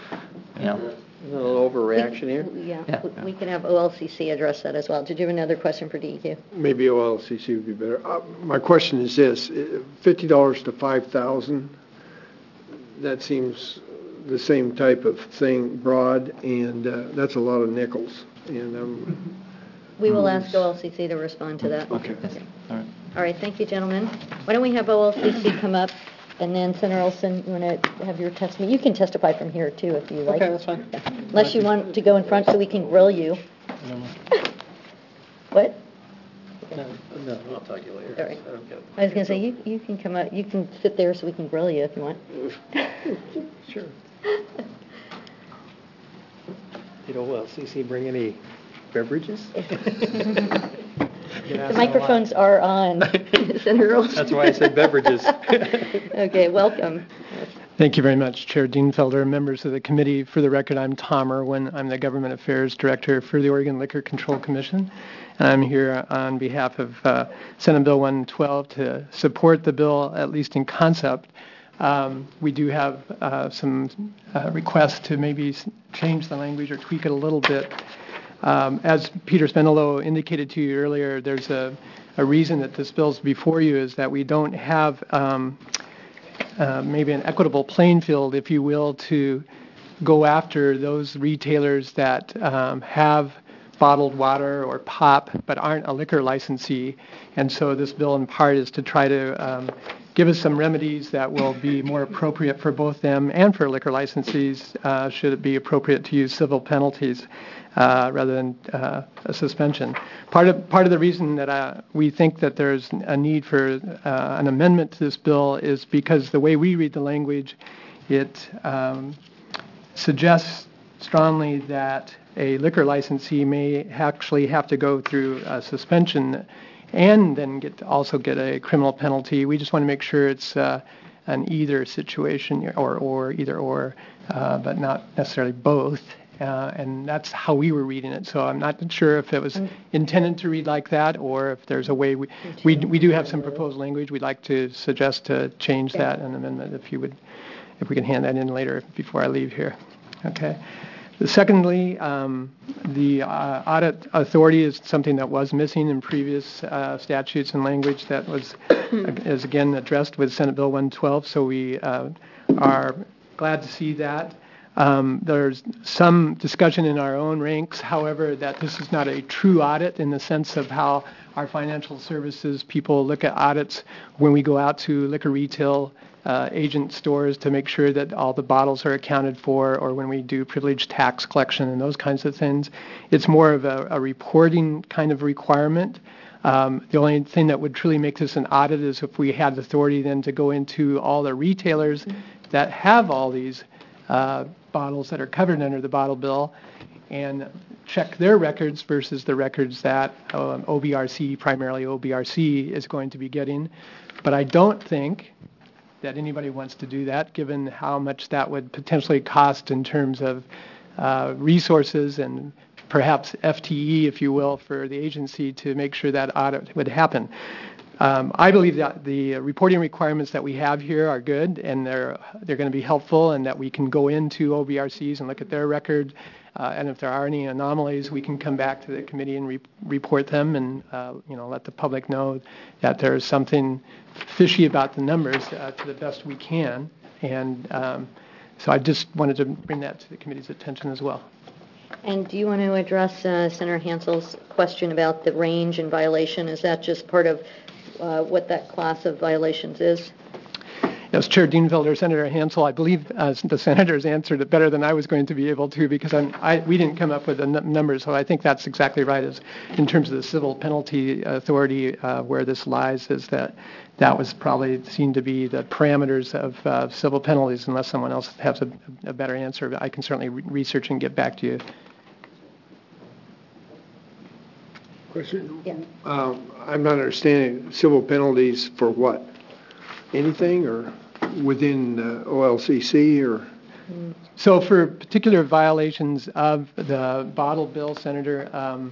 A little overreaction here? Yeah. We can have OLCC address that as well. Did you have another question for DEQ? Maybe OLCC would be better. My question is this: $50 to $5,000. That seems the same type of thing, broad, and that's a lot of nickels. And we will ask OLCC to respond to that. Okay. All right. Thank you, gentlemen. Why don't we have OLCC come up? And then, Senator Olson, you want to have your testimony? You can testify from here, too, if you like. Okay, that's fine. Yeah. Unless you want to go in front so we can grill you. What? No, I'll talk to you later. All right. I was going to say, you can come up. You can sit there so we can grill you if you want. Sure. Did OLCC bring any beverages? The microphones are on, Senator Olson. That's why I said beverages. Okay, welcome. Thank you very much, Chair Dienfelder, members of the committee. For the record, I'm Tom Irwin. I'm the Government Affairs Director for the Oregon Liquor Control Commission, and I'm here on behalf of Senate Bill 112 to support the bill, at least in concept. We do have some requests to maybe change the language or tweak it a little bit. As Peter Spinello indicated to you earlier, there's a reason that this bill's before you is that we don't have maybe an equitable playing field, if you will, to go after those retailers that have bottled water or pop but aren't a liquor licensee. And so this bill in part is to try to give us some remedies that will be more appropriate for both them and for liquor licensees should it be appropriate to use civil penalties. rather than a suspension. Part of the reason that we think that there's a need for an amendment to this bill is because the way we read the language, it suggests strongly that a liquor licensee may actually have to go through a suspension and then also get a criminal penalty. We just want to make sure it's an either situation or either or, but not necessarily both. And that's how we were reading it. So I'm not sure if it was intended to read like that or if there's a way we do have some proposed language. We'd like to suggest to change that in an amendment if we can hand that in later before I leave here. Okay. Secondly, the audit authority is something that was missing in previous statutes and language that is again addressed with Senate Bill 112. So we are glad to see that. There's some discussion in our own ranks, however, that this is not a true audit in the sense of how our financial services people look at audits when we go out to liquor retail agent stores to make sure that all the bottles are accounted for, or when we do privileged tax collection and those kinds of things. It's more of a reporting kind of requirement. The only thing that would truly make this an audit is if we had authority then to go into all the retailers that have all these bottles that are covered under the bottle bill and check their records versus the records that OBRC, primarily OBRC, is going to be getting. But I don't think that anybody wants to do that, given how much that would potentially cost in terms of resources and perhaps FTE, if you will, for the agency to make sure that audit would happen. I believe that the reporting requirements that we have here are good, and they're going to be helpful, and that we can go into OBRCs and look at their record, and if there are any anomalies, we can come back to the committee and report them, and let the public know that there's something fishy about the numbers to the best we can. And so I just wanted to bring that to the committee's attention as well. And do you want to address Senator Hansel's question about the range and violation? Is that just part of what that class of violations is? Yes, Chair Dienfelder, Senator Hansel, I believe the senators answered it better than I was going to be able to, because we didn't come up with the numbers, so I think that's exactly right. As in terms of the civil penalty authority, where this lies is that was probably seen to be the parameters of civil penalties, unless someone else has a better answer. But I can certainly research and get back to you. Question? Yeah. I'm not understanding. Civil penalties for what? Anything, or within OLCC, or? So for particular violations of the bottle bill, Senator,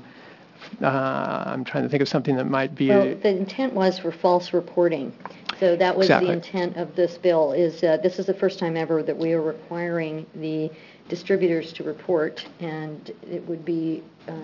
I'm trying to think of something that might be... Well, the intent was for false reporting. So that was Exactly. The intent of this bill. This is the first time ever that we are requiring the distributors to report, and it would be...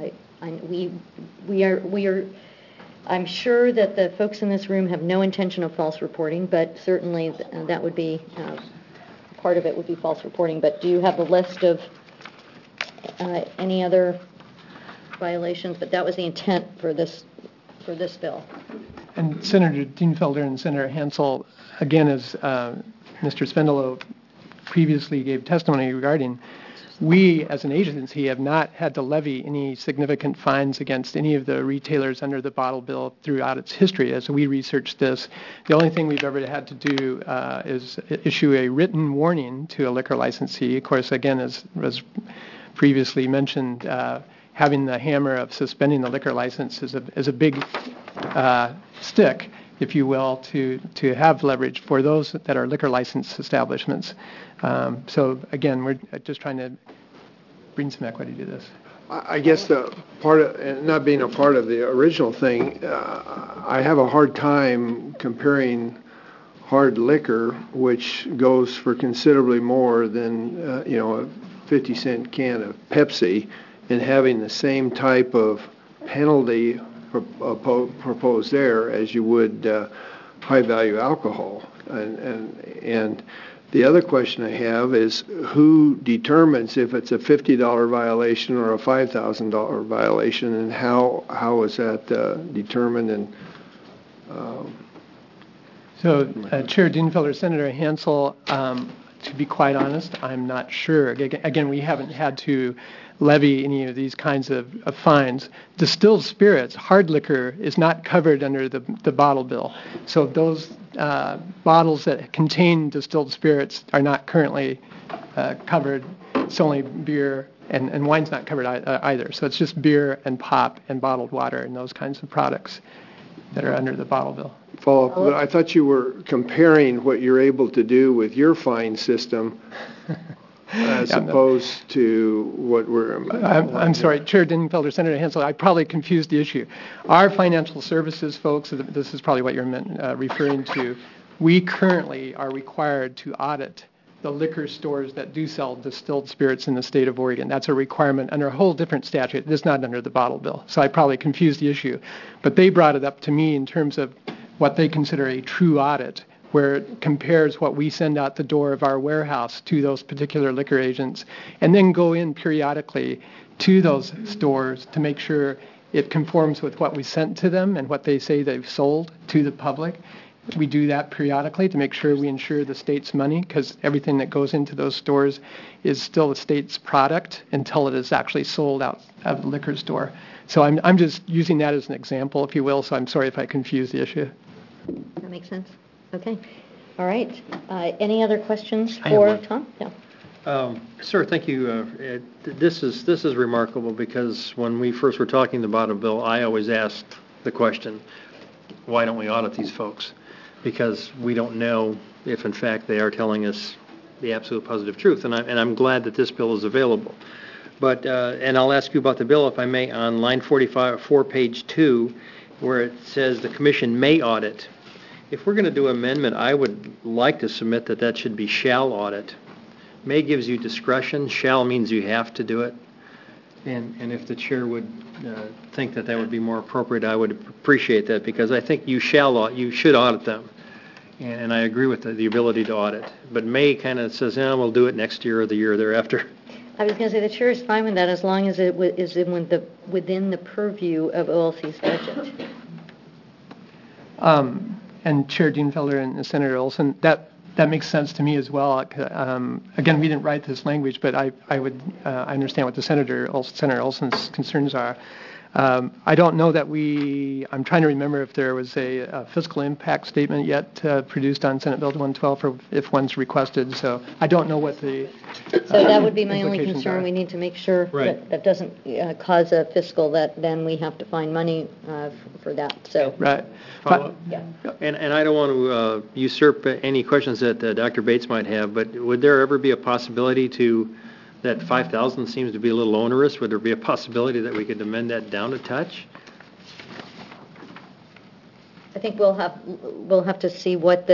I'm sure that the folks in this room have no intention of false reporting, but certainly that would be part of it would be false reporting. But do you have a list of any other violations? But that was the intent for this bill. And Senator Dienfelder and Senator Hansel, again, as Mr. Spendelow previously gave testimony regarding, we, as an agency, have not had to levy any significant fines against any of the retailers under the bottle bill throughout its history. As we researched this, the only thing we've ever had to do is issue a written warning to a liquor licensee. Of course, again, as previously mentioned, having the hammer of suspending the liquor license is a big stick, if you will, to have leverage for those that are liquor license establishments. So again, we're just trying to bring some equity to this. I guess the part of, and not being a part of the original thing, I have a hard time comparing hard liquor, which goes for considerably more than a 50-cent can of Pepsi, and having the same type of penalty proposed there as you would high-value alcohol. And the other question I have is, who determines if it's a $50 violation or a $5,000 violation, and how is that determined? And So, Chair Dienfelder, Senator Hansel, to be quite honest, I'm not sure. Again, we haven't had to levy any of these kinds of fines. Distilled spirits, hard liquor, is not covered under the bottle bill. So those bottles that contain distilled spirits are not currently covered. It's only beer, and wine's not covered either. So it's just beer and pop and bottled water and those kinds of products that are under the bottle bill. Follow up, but I thought you were comparing what you're able to do with your fine system as opposed to what we're... I'm sorry, Chair Dingfelder, Senator Hansel, I probably confused the issue. Our financial services folks, this is probably what you're referring to, we currently are required to audit the liquor stores that do sell distilled spirits in the state of Oregon. That's a requirement under a whole different statute. It's not under the bottle bill. So I probably confused the issue. But they brought it up to me in terms of what they consider a true audit, where it compares what we send out the door of our warehouse to those particular liquor agents, and then go in periodically to those stores to make sure it conforms with what we sent to them and what they say they've sold to the public. We do that periodically to make sure we insure the state's money, because everything that goes into those stores is still the state's product until it is actually sold out of the liquor store. So I'm just using that as an example, if you will, so I'm sorry if I confused the issue. That makes sense. Okay. All right. Any other questions for Tom? Yeah. Sir, thank you. This is remarkable because when we first were talking about a bill, I always asked the question, why don't we audit these folks? Because we don't know if, in fact, they are telling us the absolute positive truth. And I'm glad that this bill is available. But and I'll ask you about the bill, if I may, on line 45, page 2, where it says the commission may audit. If we're going to do amendment, I would like to submit that should be shall audit. May gives you discretion. Shall means you have to do it. And if the chair would think that would be more appropriate, I would appreciate that, because I think you should audit them. And I agree with the ability to audit. But May kind of says, we'll do it next year or the year thereafter. I was going to say the chair is fine with that as long as it is within the purview of OLC's budget. And Chair Dienfelder and Senator Olson, that makes sense to me as well. Again, we didn't write this language, but I understand what Senator Olson's concerns are. I don't know that I'm trying to remember if there was a fiscal impact statement yet produced on Senate Bill 112, or if one's requested. So I don't know what the So that would be my only concern. are. We need to make sure Right. that doesn't cause a fiscal, that then we have to find money for that. So Right. Follow up? Yeah. And I don't want to usurp any questions that Dr. Bates might have, but would there ever be a possibility that 5,000 seems to be a little onerous? Would there be a possibility that we could amend that down a touch? I think we'll have to see what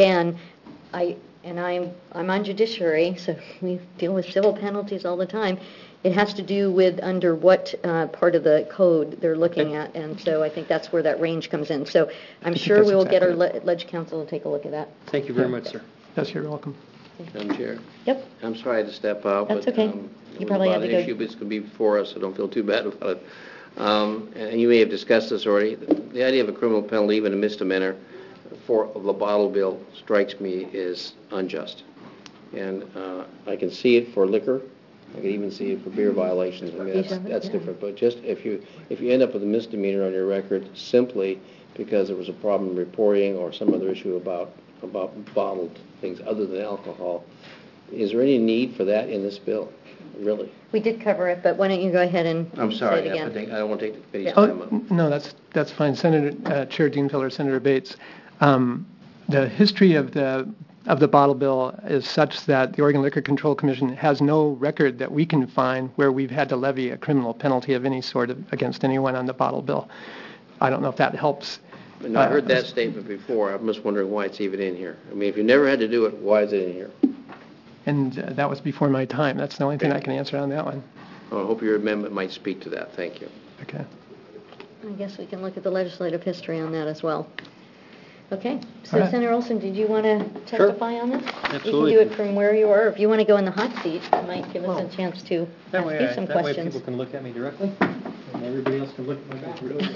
I'm on judiciary, so we deal with civil penalties all the time. It has to do with under what part of the code they're looking at, and so I think that's where that range comes in. So I'm sure we will get our Ledge Council to take a look at that. Thank you very much, sir. Yes, you're welcome. Madam Chair? Yep. I'm sorry to step out. That's but, okay. You probably had to go. It was about an issue, but it's going to be before us, so don't feel too bad about it. And you may have discussed this already. The idea of a criminal penalty, even a misdemeanor, for the bottle bill strikes me as unjust. And I can see it for liquor. I can even see it for beer violations. I mean, that's different. But just if you end up with a misdemeanor on your record simply because there was a problem reporting or some other issue about bottled things other than alcohol, is there any need for that in this bill? Really? We did cover it, but why don't you go ahead and I'm sorry, say it again? I don't want to take the committee's time up. No, that's fine. Senator Chair Dienfelder, Senator Bates. The history of the bottle bill is such that the Oregon Liquor Control Commission has no record that we can find where we've had to levy a criminal penalty of any sort against anyone on the bottle bill. I don't know if that helps. No, I heard that statement before. I'm just wondering why it's even in here. I mean, if you never had to do it, why is it in here? And that was before my time. That's the only thing I can answer on that one. Well, I hope your amendment might speak to that. Thank you. Okay. I guess we can look at the legislative history on that as well. Okay, so All right. Senator Olson, did you want to testify on this? Absolutely. You can do it from where you are. If you want to go in the hot seat, it might give us a chance to That ask way, you some that way questions. people can look at me directly, and everybody else can look at my computer.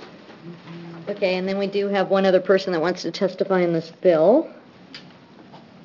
Okay, and then we do have one other person that wants to testify in this bill.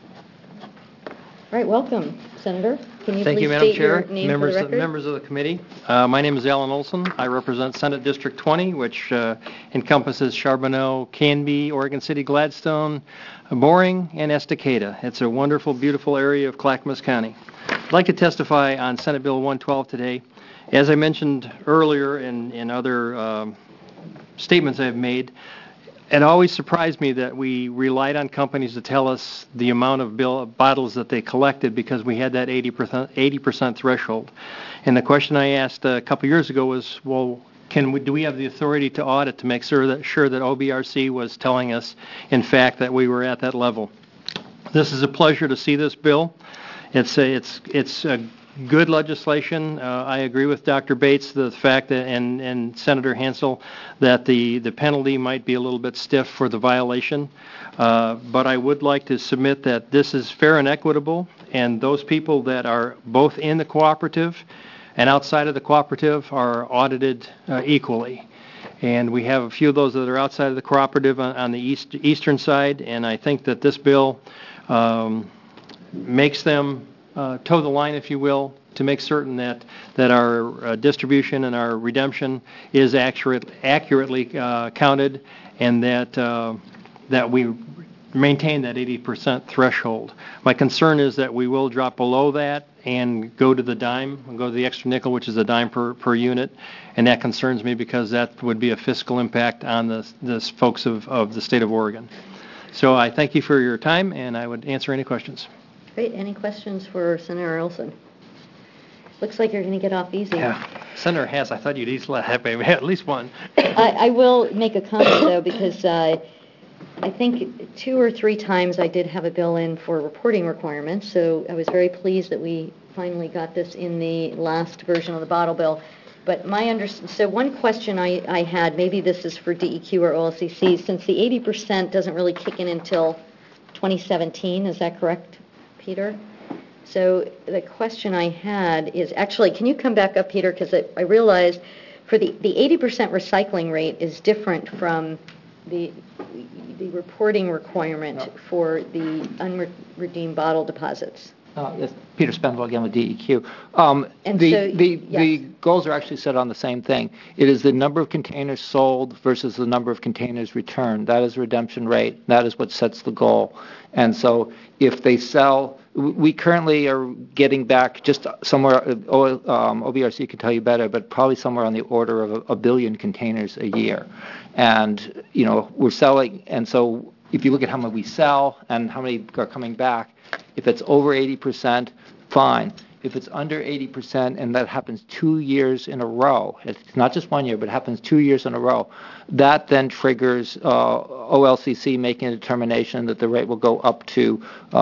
right, welcome, Senator. Can you Thank please you, Madam state your Chair, name for the record? members of the committee. My name is Alan Olson. I represent Senate District 20, which encompasses Charbonneau, Canby, Oregon City, Gladstone, Boring, and Estacada. It's a wonderful, beautiful area of Clackamas County. I'd like to testify on Senate Bill 112 today. As I mentioned earlier in other statements I've made, it always surprised me that we relied on companies to tell us the amount of bottles that they collected because we had that 80% threshold. And the question I asked a couple years ago was, well, do we have the authority to audit to make sure that OBRC was telling us, in fact, that we were at that level? This is a pleasure to see this bill. It's a good legislation. I agree with Dr. Bates, the fact that, and Senator Hansel, that the penalty might be a little bit stiff for the violation. But I would like to submit that this is fair and equitable, and those people that are both in the cooperative and outside of the cooperative are audited equally. And we have a few of those that are outside of the cooperative on the eastern side, and I think that this bill makes them toe the line, if you will, to make certain that our distribution and our redemption is accurately counted, and that we maintain that 80% threshold. My concern is that we will drop below that and go to the dime, and go to the extra nickel, which is a dime per unit, and that concerns me because that would be a fiscal impact on the folks of the state of Oregon. So I thank you for your time, and I would answer any questions. Great. Any questions for Senator Olson? Looks like you're going to get off easy. Yeah. Senator Hass, I thought you'd have at least one. I will make a comment, though, because I think 2 or 3 times I did have a bill in for reporting requirements, so I was very pleased that we finally got this in the last version of the bottle bill. But so one question I had, maybe this is for DEQ or OLCC, since the 80% doesn't really kick in until 2017, is that correct, Peter? So the question I had is, actually, can you come back up, Peter, because I realized for the 80% recycling rate is different from the reporting requirement for the unredeemed bottle deposits. Yes, Peter Spenville again with DEQ. Yes. The goals are actually set on the same thing. It is the number of containers sold versus the number of containers returned. That is redemption rate. That is what sets the goal. And so if they sell, we currently are getting back just somewhere, OBRC can tell you better, but probably somewhere on the order of 1 billion containers a year. And, we're selling, and so if you look at how many we sell and how many are coming back, if it's over 80%, fine. If it's under 80% and that happens 2 years in a row, it's not just 1 year, but it happens 2 years in a row, that then triggers OLCC making a determination that the rate will go up to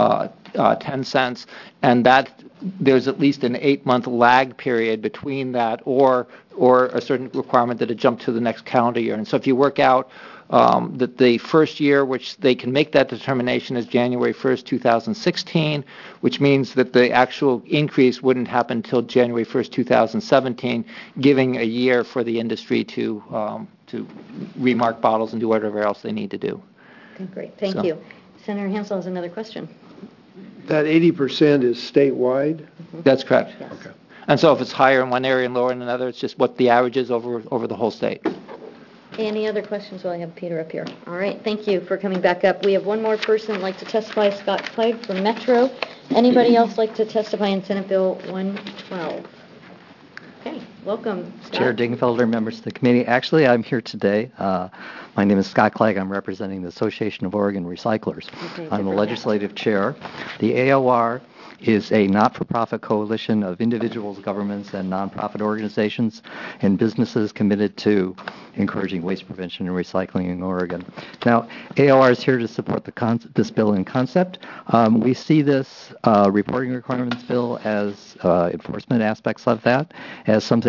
10 cents, and that there's at least an 8-month lag period between that or a certain requirement that it jump to the next calendar year. And so if you work out that the first year which they can make that determination is January 1st, 2016, which means that the actual increase wouldn't happen until January 1st, 2017, giving a year for the industry to remark bottles and do whatever else they need to do. Okay, great. Thank you. Senator Hansel has another question. That 80% is statewide? Mm-hmm. That's correct. Yes. Okay. And so if it's higher in one area and lower in another, it's just what the average is over the whole state. Any other questions while I have Peter up here? All right, thank you for coming back up. We have one more person like to testify, Scott Clegg from Metro. Anybody else like to testify in Senate Bill 112? Okay, welcome, Scott. Chair Dingfelder, members of the committee. Actually, I'm here today. My name is Scott Clegg. I'm representing the Association of Oregon Recyclers. Okay, I'm the legislative chair. The AOR is a not-for-profit coalition of individuals, governments, and nonprofit organizations and businesses committed to encouraging waste prevention and recycling in Oregon. Now, AOR is here to support this bill in concept. We see this reporting requirements bill as enforcement aspects of that, as something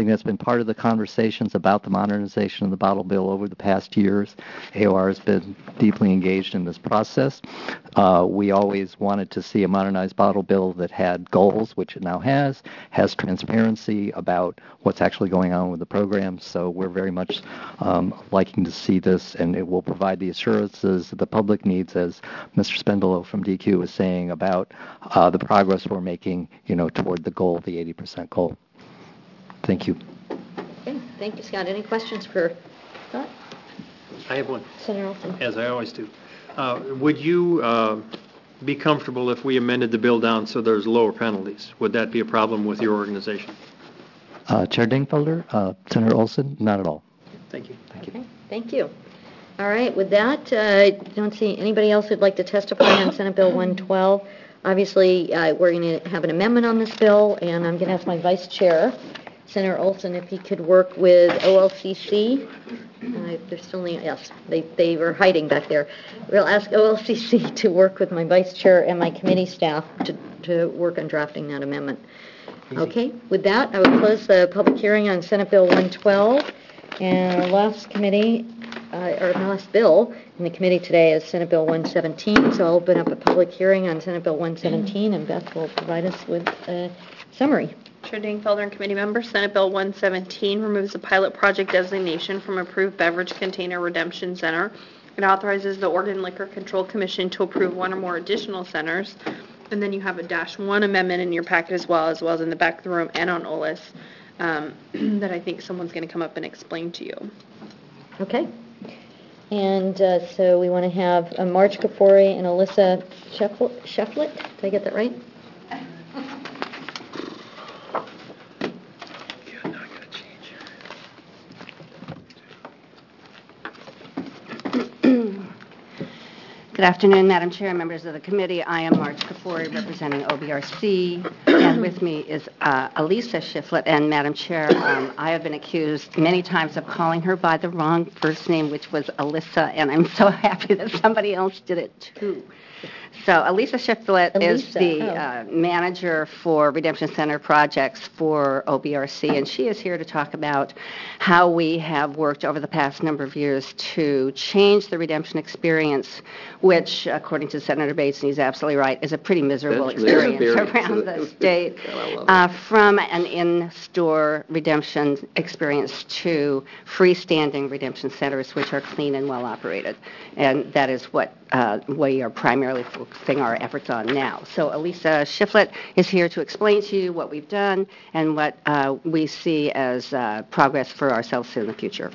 something that's been part of the conversations about the modernization of the bottle bill over the past years. AOR has been deeply engaged in this process. We always wanted to see a modernized bottle bill that had goals, which it now has transparency about what's actually going on with the program. So we're very much liking to see this, and it will provide the assurances that the public needs, as Mr. Spendelow from DQ was saying, about the progress we're making, toward the goal, the 80% goal. Thank you. Okay, thank you, Scott. Any questions for Scott? I have one, Senator Olson. as I always do. Would you be comfortable if we amended the bill down so there's lower penalties? Would that be a problem with your organization? Chair Dingfelder, Senator Olson, not at all. Thank you. Okay, thank you. All right, with that, I don't see anybody else who'd like to testify on Senate Bill 112. Obviously, we're going to have an amendment on this bill, and I'm going to ask my vice chair, Senator Olson, if he could work with OLCC. They're still yes, they were hiding back there. We'll ask OLCC to work with my vice chair and my committee staff to work on drafting that amendment. Okay, with that, I would close the public hearing on Senate Bill 112. And our last last bill in the committee today is Senate Bill 117. So I'll open up a public hearing on Senate Bill 117, and Beth will provide us with a summary. Chair Dingfelder and committee members, Senate Bill 117 removes the pilot project designation from approved beverage container redemption center. It authorizes the Oregon Liquor Control Commission to approve one or more additional centers. And then you have a -1 amendment in your packet as well as in the back of the room and on OLS that I think someone's going to come up and explain to you. Okay. And so we want to have Marge Kafori and Alyssa Shefflet. Did I get that right? Good afternoon, Madam Chair and members of the committee. I am Marge Kafori, representing OBRC, and with me is Alyssa Shefflet. And Madam Chair, I have been accused many times of calling her by the wrong first name, which was Alyssa, and I'm so happy that somebody else did it too. So Alyssa Shefflet is the manager for Redemption Center projects for OBRC, and she is here to talk about how we have worked over the past number of years to change the redemption experience, which, according to Senator Bates, and he's absolutely right, is a pretty miserable experience around the state, from an in-store redemption experience to freestanding redemption centers, which are clean and well operated. And that is what we are primarily focusing our efforts on now. So Alyssa Shefflet is here to explain to you what we've done and what we see as progress for ourselves in the future.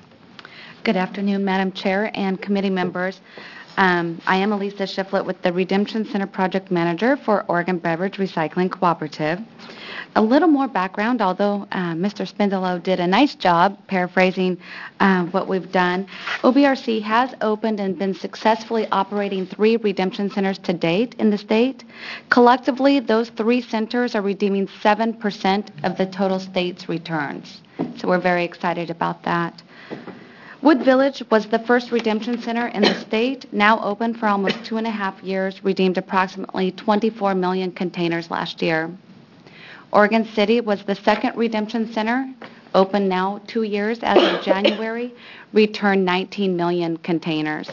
Good afternoon, Madam Chair and committee members. I am Alyssa Shefflet with the Redemption Center Project Manager for Oregon Beverage Recycling Cooperative. A little more background, although Mr. Spendelow did a nice job paraphrasing what we've done. OBRC has opened and been successfully operating 3 redemption centers to date in the state. Collectively, those 3 centers are redeeming 7% of the total state's returns. So we're very excited about that. Wood Village was the first redemption center in the state, now open for almost 2.5 years, redeemed approximately 24 million containers last year. Oregon City was the second redemption center, open now 2 years as of January, returned 19 million containers.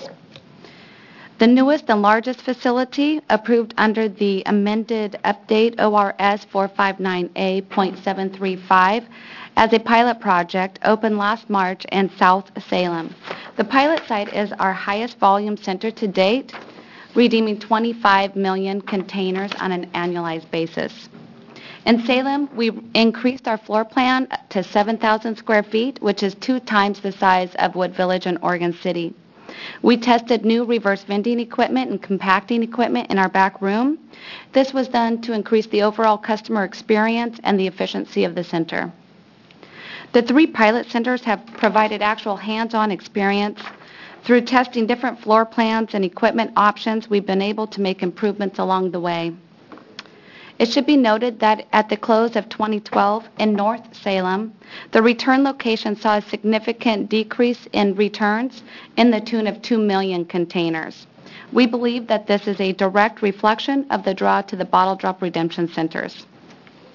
The newest and largest facility, approved under the amended update ORS 459A.735 as a pilot project, opened last March in South Salem. The pilot site is our highest volume center to date, redeeming 25 million containers on an annualized basis. In Salem, we increased our floor plan to 7,000 square feet, which is 2 times the size of Wood Village in Oregon City. We tested new reverse vending equipment and compacting equipment in our back room. This was done to increase the overall customer experience and the efficiency of the center. The 3 pilot centers have provided actual hands-on experience. Through testing different floor plans and equipment options, we've been able to make improvements along the way. It should be noted that at the close of 2012 in North Salem, the return location saw a significant decrease in returns in the tune of 2 million containers. We believe that this is a direct reflection of the draw to the bottle drop redemption centers.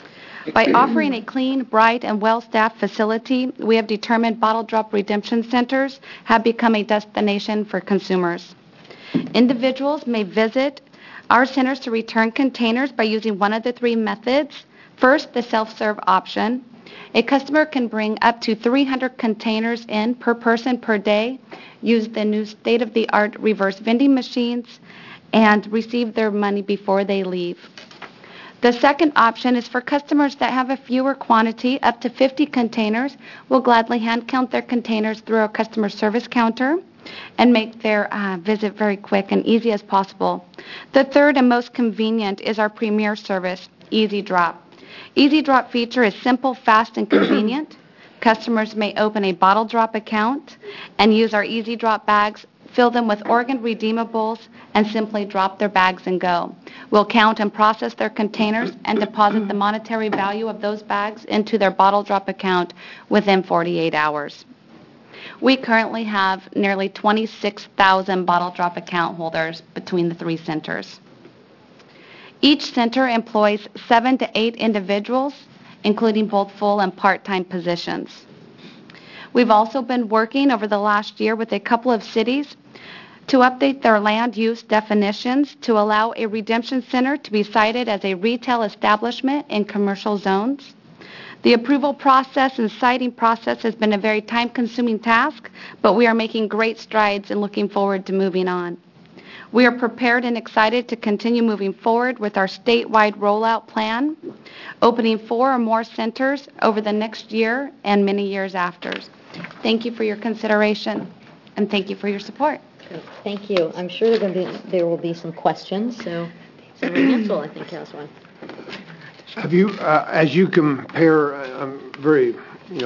By offering a clean, bright, and well-staffed facility, we have determined bottle drop redemption centers have become a destination for consumers. Individuals may visit our centers to return containers by using one of the three methods. First, the self-serve option. A customer can bring up to 300 containers in per person per day, use the new state-of-the-art reverse vending machines, and receive their money before they leave. The second option is for customers that have a fewer quantity, up to 50 containers, will gladly hand count their containers through our customer service counter and make their visit very quick and easy as possible. The third and most convenient is our premier service, Easy Drop. Easy Drop feature is simple, fast, and convenient. Customers may open a bottle drop account and use our Easy Drop bags, fill them with Oregon redeemables, and simply drop their bags and go. We'll count and process their containers and deposit the monetary value of those bags into their bottle drop account within 48 hours. We currently have nearly 26,000 bottle drop account holders between the three centers. Each center employs 7 to 8 individuals, including both full and part-time positions. We've also been working over the last year with a couple of cities to update their land use definitions to allow a redemption center to be cited as a retail establishment in commercial zones. The approval process and citing process has been a very time-consuming task, but we are making great strides and looking forward to moving on. We are prepared and excited to continue moving forward with our statewide rollout plan, opening 4 or more centers over the next year and many years after. Thank you for your consideration, and thank you for your support. Thank you. I'm sure there will be some questions, so Senator Hansel, I think, has one. Have you, as you compare, I'm very,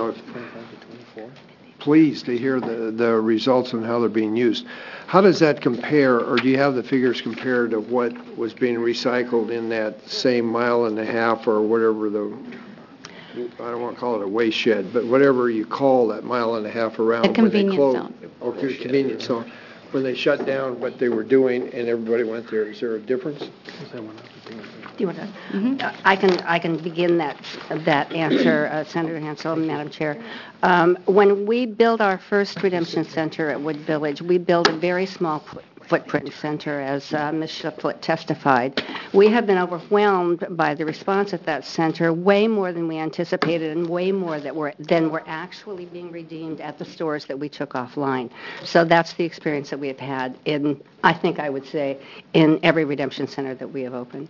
pleased to hear the results and how they're being used. How does that compare, or do you have the figures compared to what was being recycled in that same mile and a half or whatever I don't want to call it a waste shed, but whatever you call that mile and a half around. A convenience zone. Okay, convenience zone. When they shut down what they were doing and everybody went there, is there a difference? Do you want to? I can begin that answer, Senator Hansel and Madam Chair. When we built our first redemption center at Wood Village, we built a very small footprint center, as Ms. Shiflett testified. We have been overwhelmed by the response at that center, way more than we anticipated, and way more than were actually being redeemed at the stores that we took offline. So that's the experience that we have had in, I think I would say, in every redemption center that we have opened.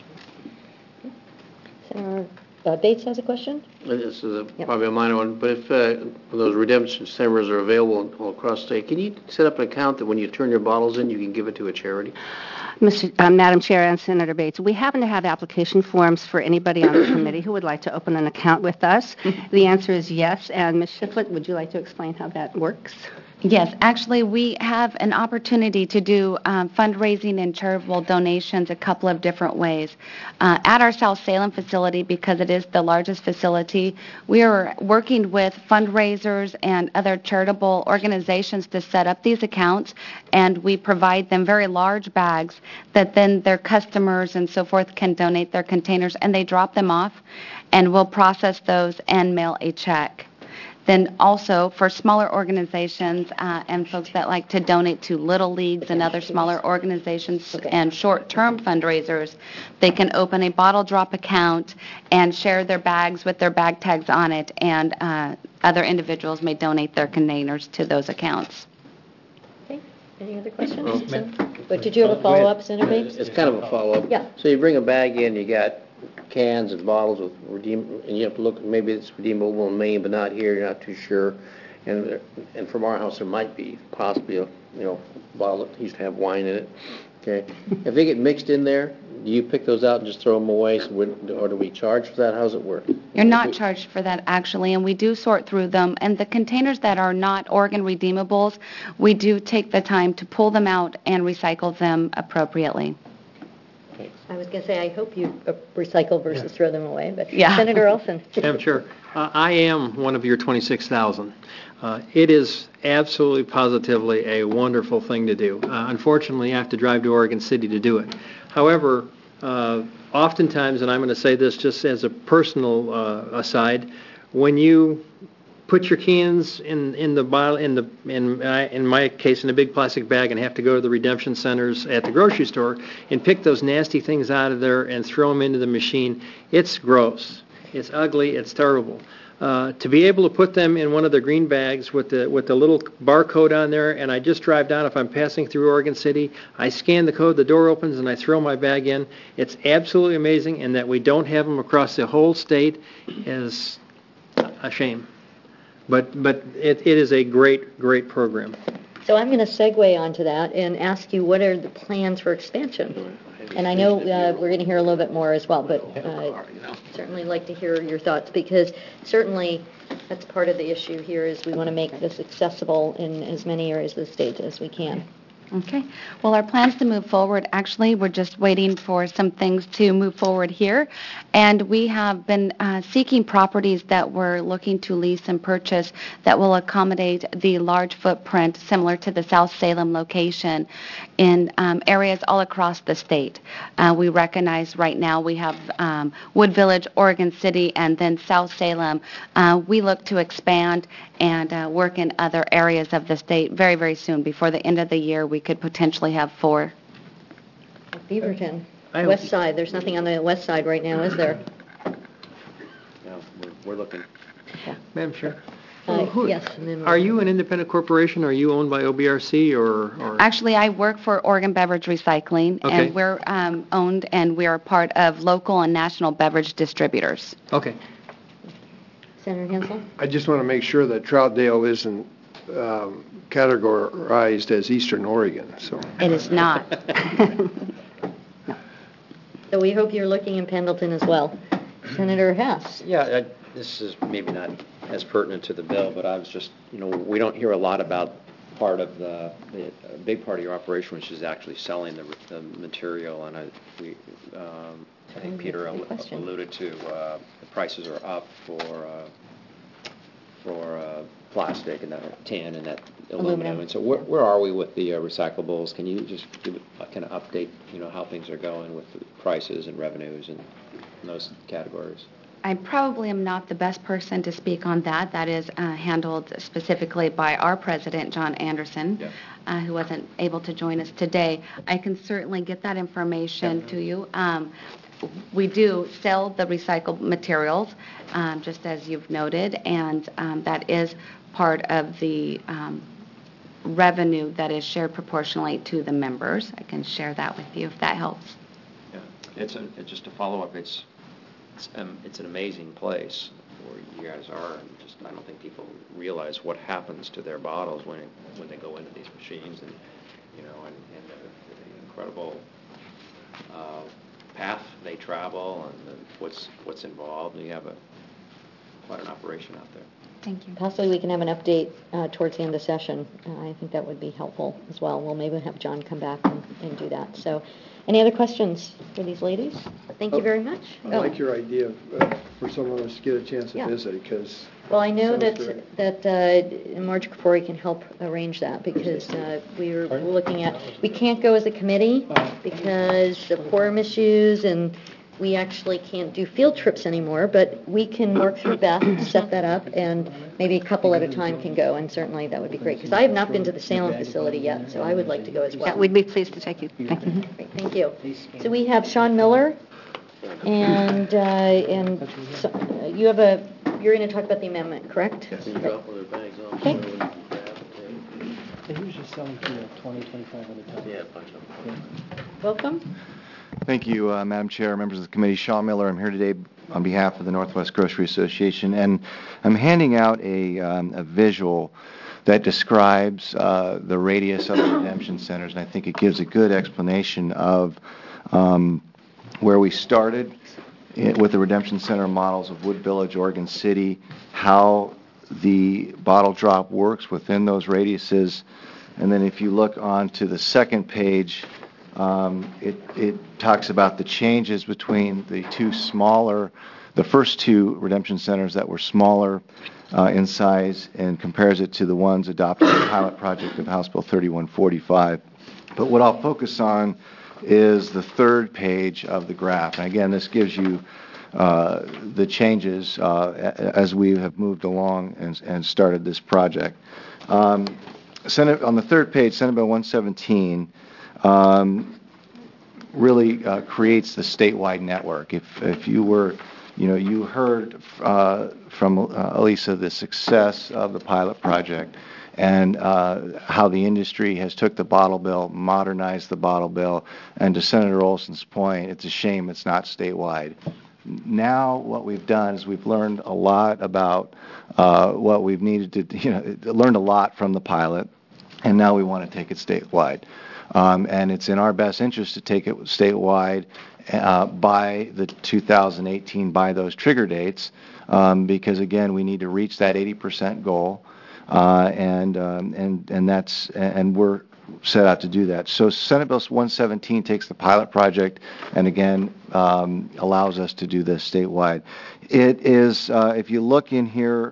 Senator Bates has a question? This is probably a minor one, but if those redemption centers are available all across the state, can you set up an account that when you turn your bottles in, you can give it to a charity? Madam Chair and Senator Bates, we happen to have application forms for anybody on the committee who would like to open an account with us. The answer is yes, and Ms. Shiflett, would you like to explain how that works? Yes, actually, we have an opportunity to do fundraising and charitable donations a couple of different ways. At our South Salem facility, because it is the largest facility, we are working with fundraisers and other charitable organizations to set up these accounts, and we provide them very large bags that then their customers and so forth can donate their containers, and they drop them off, and we'll process those and mail a check. Then also for smaller organizations and folks that like to donate to Little Leagues and other smaller organizations and short-term fundraisers, they can open a bottle drop account and share their bags with their bag tags on it, and other individuals may donate their containers to those accounts. Okay. Any other questions? But did you have a follow-up, Senator Bates? It's kind of a follow-up. Yeah. So you bring a bag in, you got cans and bottles with and you have to look, maybe it's redeemable in Maine, but not here, you're not too sure. And from our house, there might be possibly a bottle that used to have wine in it. Okay. If they get mixed in there, do you pick those out and just throw them away, or do we charge for that? How does it work? You're not charged for that, actually, and we do sort through them. And the containers that are not Oregon redeemables, we do take the time to pull them out and recycle them appropriately. I was going to say, I hope you recycle versus throw them away, but Yeah. Senator Olson. Madam Chair, I am one of your 26,000. It is absolutely positively a wonderful thing to do. Unfortunately, I have to drive to Oregon City to do it. However, Oftentimes, and I'm going to say this just as a personal aside, when you put your cans in the bottle in my case in a big plastic bag and have to go to the redemption centers at the grocery store and pick those nasty things out of there and throw them into the machine, it's gross, it's ugly, it's terrible. To be able to put them in one of the green bags with the little barcode on there, and I just drive down if I'm passing through Oregon City, I scan the code, the door opens, and I throw my bag in. It's absolutely amazing, and that we don't have them across the whole state is a shame. But it is a great program. So I'm going to segue onto that and ask you, what are the plans for expansion? And I know we're going to hear a little bit more as well, but certainly like to hear your thoughts, because certainly that's part of the issue here is we want to make this accessible in as many areas of the state as we can. Okay. Well, our plans to move forward, actually, we're just waiting for some things to move forward here. And we have been seeking properties that we're looking to lease and purchase that will accommodate the large footprint similar to the South Salem location in areas all across the state. We recognize right now we have Wood Village, Oregon City, and then South Salem. We look to expand and work in other areas of the state very, very soon. Before the end of the year, we could potentially have 4. Beaverton, west side. There's nothing on the west side right now, is there? No, we're looking. Madam Chair? Yes. And then Are you an independent corporation? Are you owned by OBRC or? Actually, I work for Oregon Beverage Recycling, Okay. and we're owned and we are part of local and national beverage distributors. Okay. Senator Hansel? I just want to make sure that Troutdale isn't categorized as Eastern Oregon, so. It is not. So we hope you're looking in Pendleton as well. Senator Hess? Yeah, this is maybe not as pertinent to the bill, but I was just, we don't hear a lot about part of the big part of your operation, which is actually selling the material, and I think Peter alluded to the prices are up for plastic and that tin and that aluminum. And so where are we with the recyclables? Can you just give a kind of update, how things are going with the prices and revenues and those categories? I probably am not the best person to speak on that. That is handled specifically by our president, John Anderson, who wasn't able to join us today. I can certainly get that information to you. We do sell the recycled materials, just as you've noted, and that is part of the revenue that is shared proportionally to the members. I can share that with you if that helps. Yeah, it's just to follow up. It's an amazing place where you guys are. And I don't think people realize what happens to their bottles when they go into these machines, and and the incredible path they travel and what's involved. You have quite an operation out there. Thank you. Possibly we can have an update towards the end of the session. I think that would be helpful as well. We'll maybe have John come back and do that. So, any other questions for these ladies? Thank you very much. I like your idea for some of us to get a chance to visit, because. Well, I know that Marge Kafori can help arrange that, because we're looking at, we can't go as a committee because of quorum issues, and we actually can't do field trips anymore, but we can work through Beth to set that up, and maybe a couple at a time can go, and certainly that would be great, because I have not been to the Salem facility yet, so I would like to go as well. Yeah, we'd be pleased to take you. Thank you. Great, thank you. So we have Sean Miller, and so, you're going to talk about the amendment, correct? Yes. Okay. They usually sell them for 20, 25 at a time. Yeah, a bunch of them. Welcome. Thank you, Madam Chair, members of the committee. Sean Miller, I'm here today on behalf of the Northwest Grocery Association, and I'm handing out a visual that describes the radius of the redemption centers, and I think it gives a good explanation of where we started with the redemption center models of Wood Village, Oregon City, how the bottle drop works within those radiuses, and then if you look on to the second page, it talks about the changes between the first two redemption centers that were smaller in size, and compares it to the ones adopted in the pilot project of House Bill 3145. But what I'll focus on is the third page of the graph. And again, this gives you the changes as we have moved along and started this project. Senate, on the third page, Senate Bill 117 really creates the statewide network. If you were, you heard from Elisa the success of the pilot project and how the industry has took the bottle bill, modernized the bottle bill, and to Senator Olson's point, it's a shame it's not statewide. Now what we've done is we've learned a lot about what we've needed to, learned a lot from the pilot, and now we want to take it statewide. And it's in our best interest to take it statewide by the 2018, by those trigger dates, because again, we need to reach that 80% goal, and we're set out to do that. So Senate Bill 117 takes the pilot project and again allows us to do this statewide. It is, if you look in here,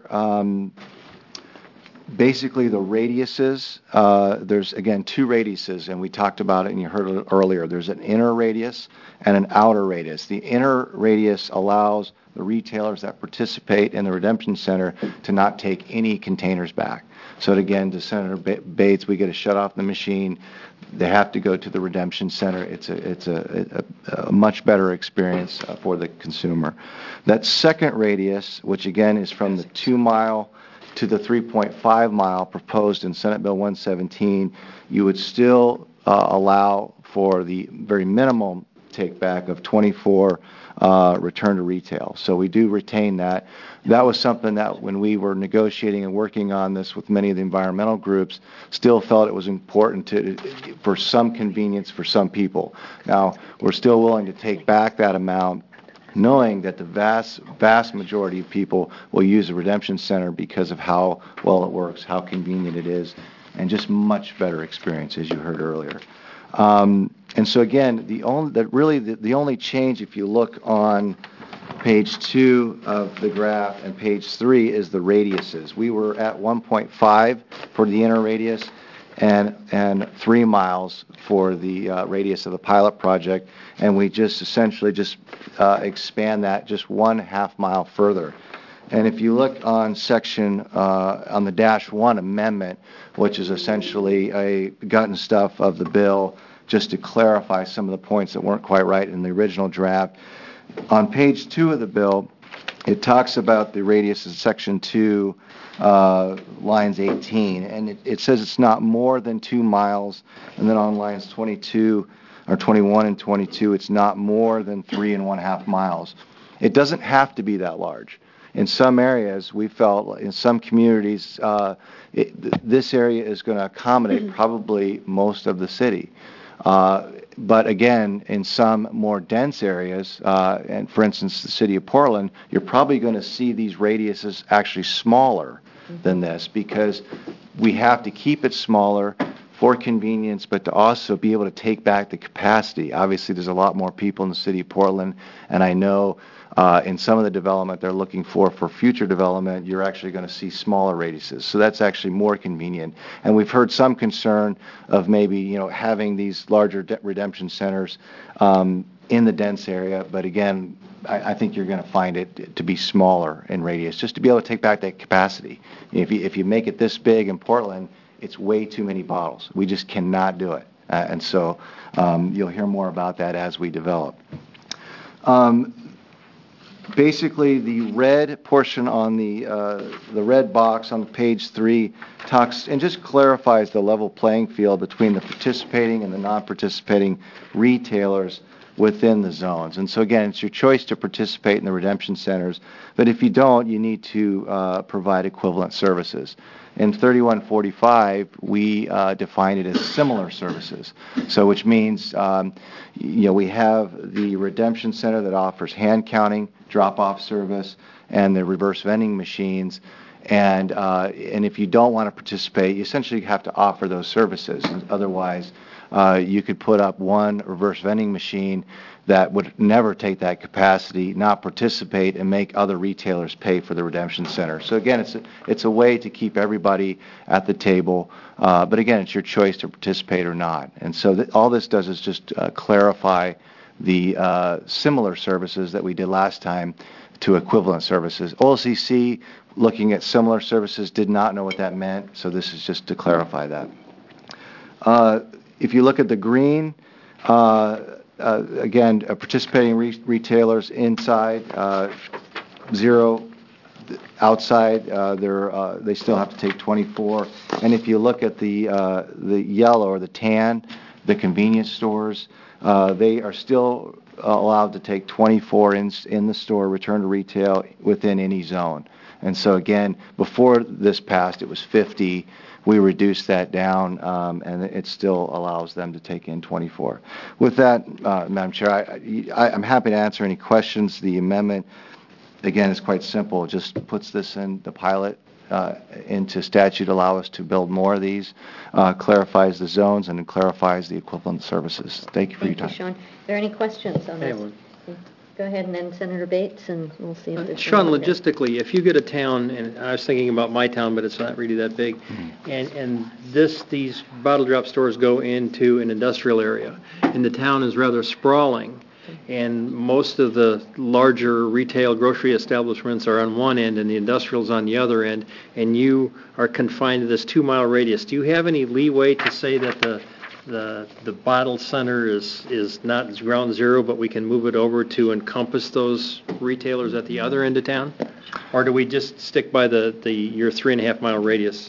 basically the radiuses, there's again two radiuses, and we talked about it and you heard it earlier. There's an inner radius and an outer radius. The inner radius allows the retailers that participate in the Redemption Center to not take any containers back. So again, to Senator Bates, we get to shut off the machine. They have to go to the Redemption Center. It's a much better experience for the consumer. That second radius, which again is from the 2 mile to the 3.5 mile proposed in Senate Bill 117, you would still allow for the very minimum take back of 24 return to retail. So we do retain that. That was something that when we were negotiating and working on this with many of the environmental groups, still felt it was important for some convenience for some people. Now, we're still willing to take back that amount, knowing that the vast majority of people will use the Redemption Center because of how well it works, how convenient it is, and just much better experience, as you heard earlier. And so again, the only change, if you look on page 2 of the graph and page 3, is the radiuses. We were at 1.5 for the inner radius and 3 miles for the radius of the pilot project, and we just essentially expand that just 1/2 mile further. And if you look on section, on the -1 amendment, which is essentially a gut and stuff of the bill, just to clarify some of the points that weren't quite right in the original draft, on page 2 of the bill, it talks about the radius in section 2, lines 18, and it says it's not more than 2 miles, and then on lines 22, or 21 and 22, it's not more than 3.5 miles. It doesn't have to be that large. In some areas, we felt, in some communities, this area is going to accommodate probably most of the city. But again, in some more dense areas, and for instance, the city of Portland, you're probably going to see these radiuses actually smaller than this because we have to keep it smaller for convenience, but to also be able to take back the capacity. Obviously, there's a lot more people in the city of Portland, and I know in some of the development they're looking for future development, you're actually going to see smaller radiuses. So that's actually more convenient. And we've heard some concern of maybe, having these larger redemption centers in the dense area. But again, I think you're going to find it to be smaller in radius, just to be able to take back that capacity. If you make it this big in Portland, it's way too many bottles. We just cannot do it. And so you'll hear more about that as we develop. Basically, the red portion on the red box on page 3 talks and just clarifies the level playing field between the participating and the non-participating retailers within the zones. And so again, it's your choice to participate in the redemption centers, but if you don't, you need to provide equivalent services. In 3145, we define it as similar services. So which means, we have the redemption center that offers hand counting, drop-off service, and the reverse vending machines. And if you don't want to participate, you essentially have to offer those services. Otherwise, you could put up one reverse vending machine that would never take that capacity, not participate, and make other retailers pay for the redemption center. So again, it's a way to keep everybody at the table, but again, it's your choice to participate or not. And so all this does is just clarify the similar services that we did last time to equivalent services. OLCC, looking at similar services, did not know what that meant, so this is just to clarify that. If you look at the green, again, participating retailers inside, 0 outside. They still have to take 24. And if you look at the yellow or the tan, the convenience stores, they are still allowed to take 24 in the store, return to retail within any zone. And so again, before this passed, it was 50. We reduced that down, and it still allows them to take in 24. With that, Madam Chair, I'm happy to answer any questions. The amendment, again, is quite simple. It just puts this in the pilot into statute, allow us to build more of these, clarifies the zones, and it clarifies the equivalent services. Thank you for your time. Thank you, Sean. Are there any questions on this? Go ahead, and then Senator Bates, and we'll see if there's... Sean, logistically, if you get a town, and I was thinking about my town, but it's not really that big, and these bottle drop stores go into an industrial area, and the town is rather sprawling, and most of the larger retail grocery establishments are on one end and the industrial's on the other end, and you are confined to this 2-mile radius, do you have any leeway to say that the bottle center is not ground zero, but we can move it over to encompass those retailers at the other end of town? Or do we just stick by your 3.5-mile radius?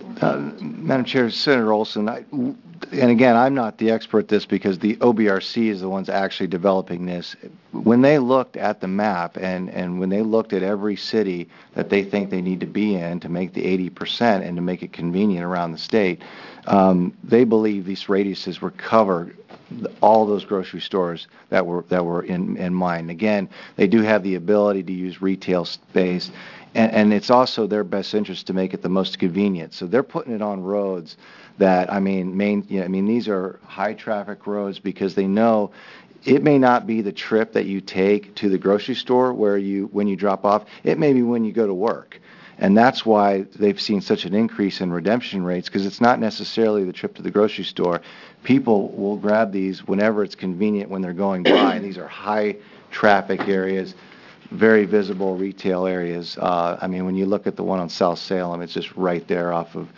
Madam Chair, Senator Olson, and again, I'm not the expert at this because the OBRC is the ones actually developing this. When they looked at the map and when they looked at every city that they think they need to be in to make the 80% and to make it convenient around the state, they believe these radiuses were covered all those grocery stores that were in mind. Again, they do have the ability to use retail space, and it's also their best interest to make it the most convenient. So they're putting it on roads that, these are high traffic roads because they know it may not be the trip that you take to the grocery store when you drop off. It may be when you go to work. And that's why they've seen such an increase in redemption rates, because it's not necessarily the trip to the grocery store. People will grab these whenever it's convenient when they're going by. These are high traffic areas, very visible retail areas. When you look at the one on South Salem, it's just right there off of,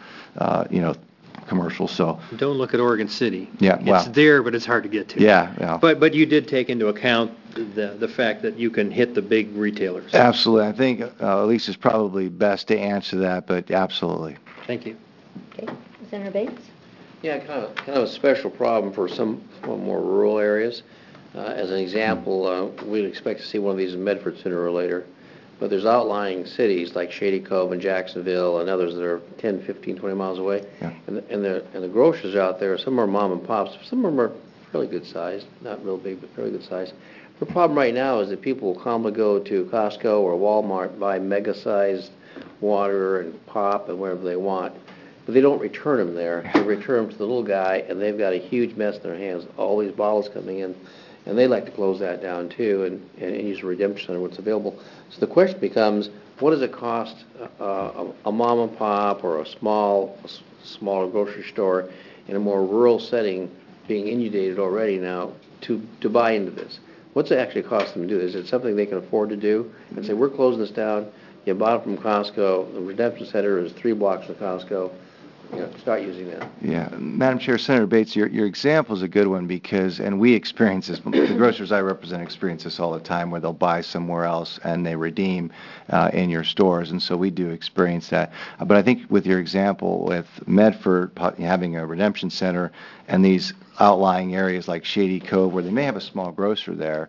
commercial. So don't look at Oregon City. Yeah, it's there, but it's hard to get to. Yeah. But you did take into account the fact that you can hit the big retailers. Absolutely. I think Lisa's probably best to answer that, but absolutely. Thank you. Okay. Senator Bates? Yeah, kind of a special problem for some more rural areas. As an example, we'd expect to see one of these in Medford sooner or later. But there's outlying cities like Shady Cove and Jacksonville and others that are 10, 15, 20 miles away. Yeah. And the grocers out there, some are mom and pops, some of them are fairly good sized, not real big, but fairly good sized. The problem right now is that people will commonly go to Costco or Walmart, buy mega-sized water and pop and whatever they want, but they don't return them there. They return them to the little guy, and they've got a huge mess in their hands, all these bottles coming in, and they like to close that down too and use a redemption center, what's available. So the question becomes, what does it cost a mom and pop or a smaller grocery store in a more rural setting, being inundated already now, to buy into this? What's it actually cost them to do? Is it something they can afford to do? And say, we're closing this down. You bought it from Costco. The redemption center is 3 blocks from Costco. Start using that. Yeah, Madam Chair, Senator Bates, your example is a good one because, and we experience this, the grocers I represent experience this all the time where they'll buy somewhere else and they redeem in your stores, and so we do experience that. But I think with your example with Medford having a redemption center and these outlying areas like Shady Cove where they may have a small grocer there,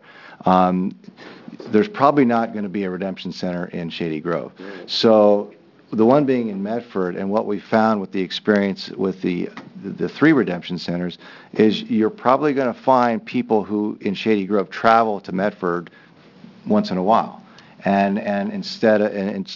there's probably not going to be a redemption center in Shady Grove. So the one being in Medford, and what we found with the experience with the 3 redemption centers is you're probably going to find people who in Shady Grove travel to Medford once in a while, and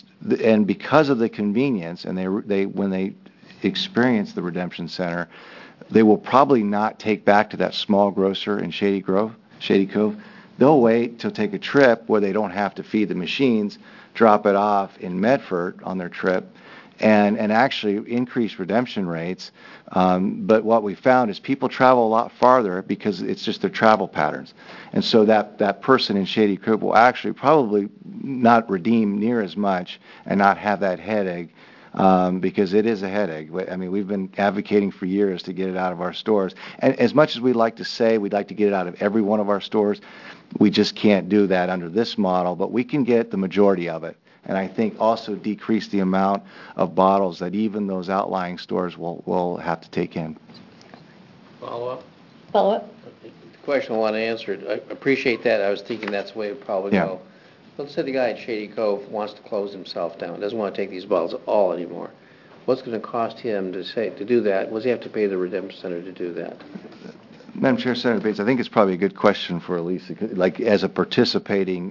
because of the convenience, and they when they experience the redemption center, they will probably not take back to that small grocer in Shady Cove. They'll wait to take a trip where they don't have to feed the machines, drop it off in Medford on their trip, and actually increase redemption rates. But what we found is people travel a lot farther because it's just their travel patterns. And so that person in Shady Cove will actually probably not redeem near as much and not have that headache, because it is a headache. I mean, we've been advocating for years to get it out of our stores. And as much as we'd like to say we'd like to get it out of every one of our stores, we just can't do that under this model, but we can get the majority of it. And I think also decrease the amount of bottles that even those outlying stores will have to take in. Follow-up? Follow-up? The question I want to answer, I appreciate that. I was thinking that's the way it would probably go. Let's say the guy at Shady Cove wants to close himself down, doesn't want to take these bottles at all anymore. What's going to cost him to do that? What does he have to pay the Redemption Center to do that? Madam Chair, Senator Bates, I think it's probably a good question for Elisa, like as a participating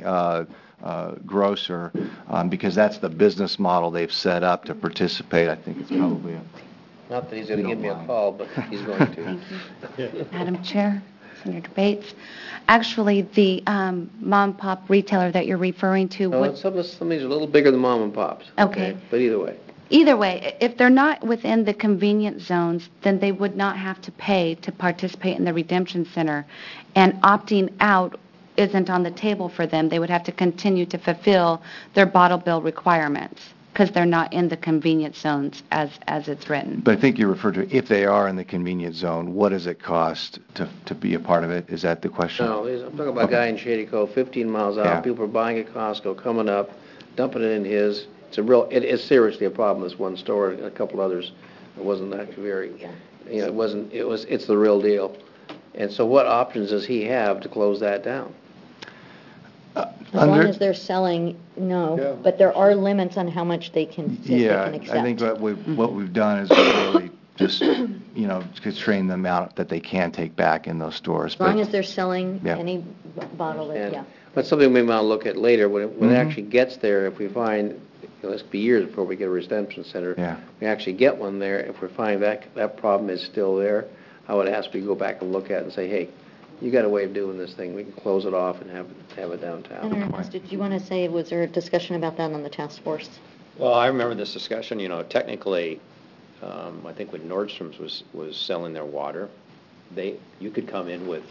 grocer, because that's the business model they've set up to participate. I think it's probably Not that he's going to give me a call, but he's going to. Thank you. Madam Chair, Senator Bates. Actually, the mom and pop retailer that you're referring to would... Some of these are a little bigger than mom and pops. Okay. But either way. Either way, if they're not within the convenience zones, then they would not have to pay to participate in the Redemption Center. And opting out isn't on the table for them. They would have to continue to fulfill their bottle bill requirements because they're not in the convenience zones as it's written. But I think you referred to if they are in the convenience zone, what does it cost to be a part of it? Is that the question? No, I'm talking about a guy in Shady Cove, 15 miles out. Yeah. People are buying at Costco, coming up, dumping it in his. It is seriously a problem. This one store and a couple others. It wasn't actually very. It's the real deal. And so, what options does he have to close that down? As long as they're selling, no. Yeah. But there are limits on how much they can accept. I think what we've done is really just constrain the amount that they can take back in those stores. As long as they're selling any bottle, But something we might look at later when it actually gets there. If we find, let's be years before we get a Redemption Center, we actually get one there. If we find that problem is still there, I would ask we go back and look at it and say, hey, you got a way of doing this thing. We can close it off and have it downtown. Ernest, did you want to say, was there a discussion about that on the task force? Well, I remember this discussion. Technically, I think when Nordstrom's was selling their water, you could come in with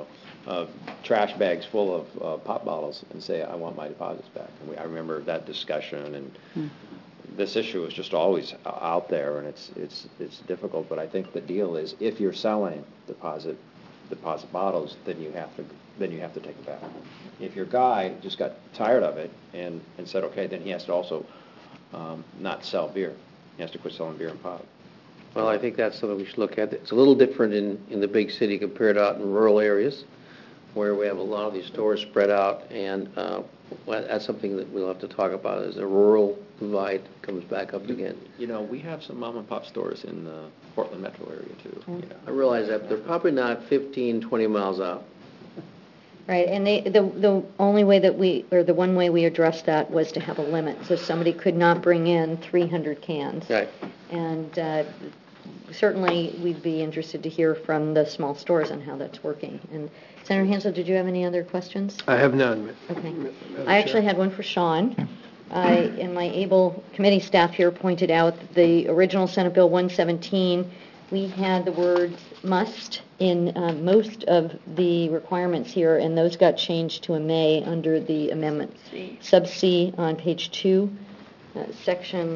trash bags full of pop bottles and say, I want my deposits back. And I remember that discussion, and this issue is just always out there, and it's difficult. But I think the deal is if you're selling deposit bottles, then you have to take it back. If your guy just got tired of it and said, okay, then he has to also not sell beer. He has to quit selling beer and pop. Well, I think that's something we should look at. It's a little different in the big city compared out in rural areas where we have a lot of these stores spread out, and that's something that we'll have to talk about as the rural divide comes back up again. We have some mom and pop stores in the Portland metro area too. I realize that, but they're probably not 15, 20 miles out. Right, and the only way the one way we addressed that was to have a limit, so somebody could not bring in 300 cans. Right. And certainly we'd be interested to hear from the small stores on how that's working. And Senator Hansel, did you have any other questions? I have none. Okay. I actually had one for Sean. And my able committee staff here pointed out that the original Senate Bill 117, we had the words must in most of the requirements here, and those got changed to a may under the amendment. Sub C on page 2, section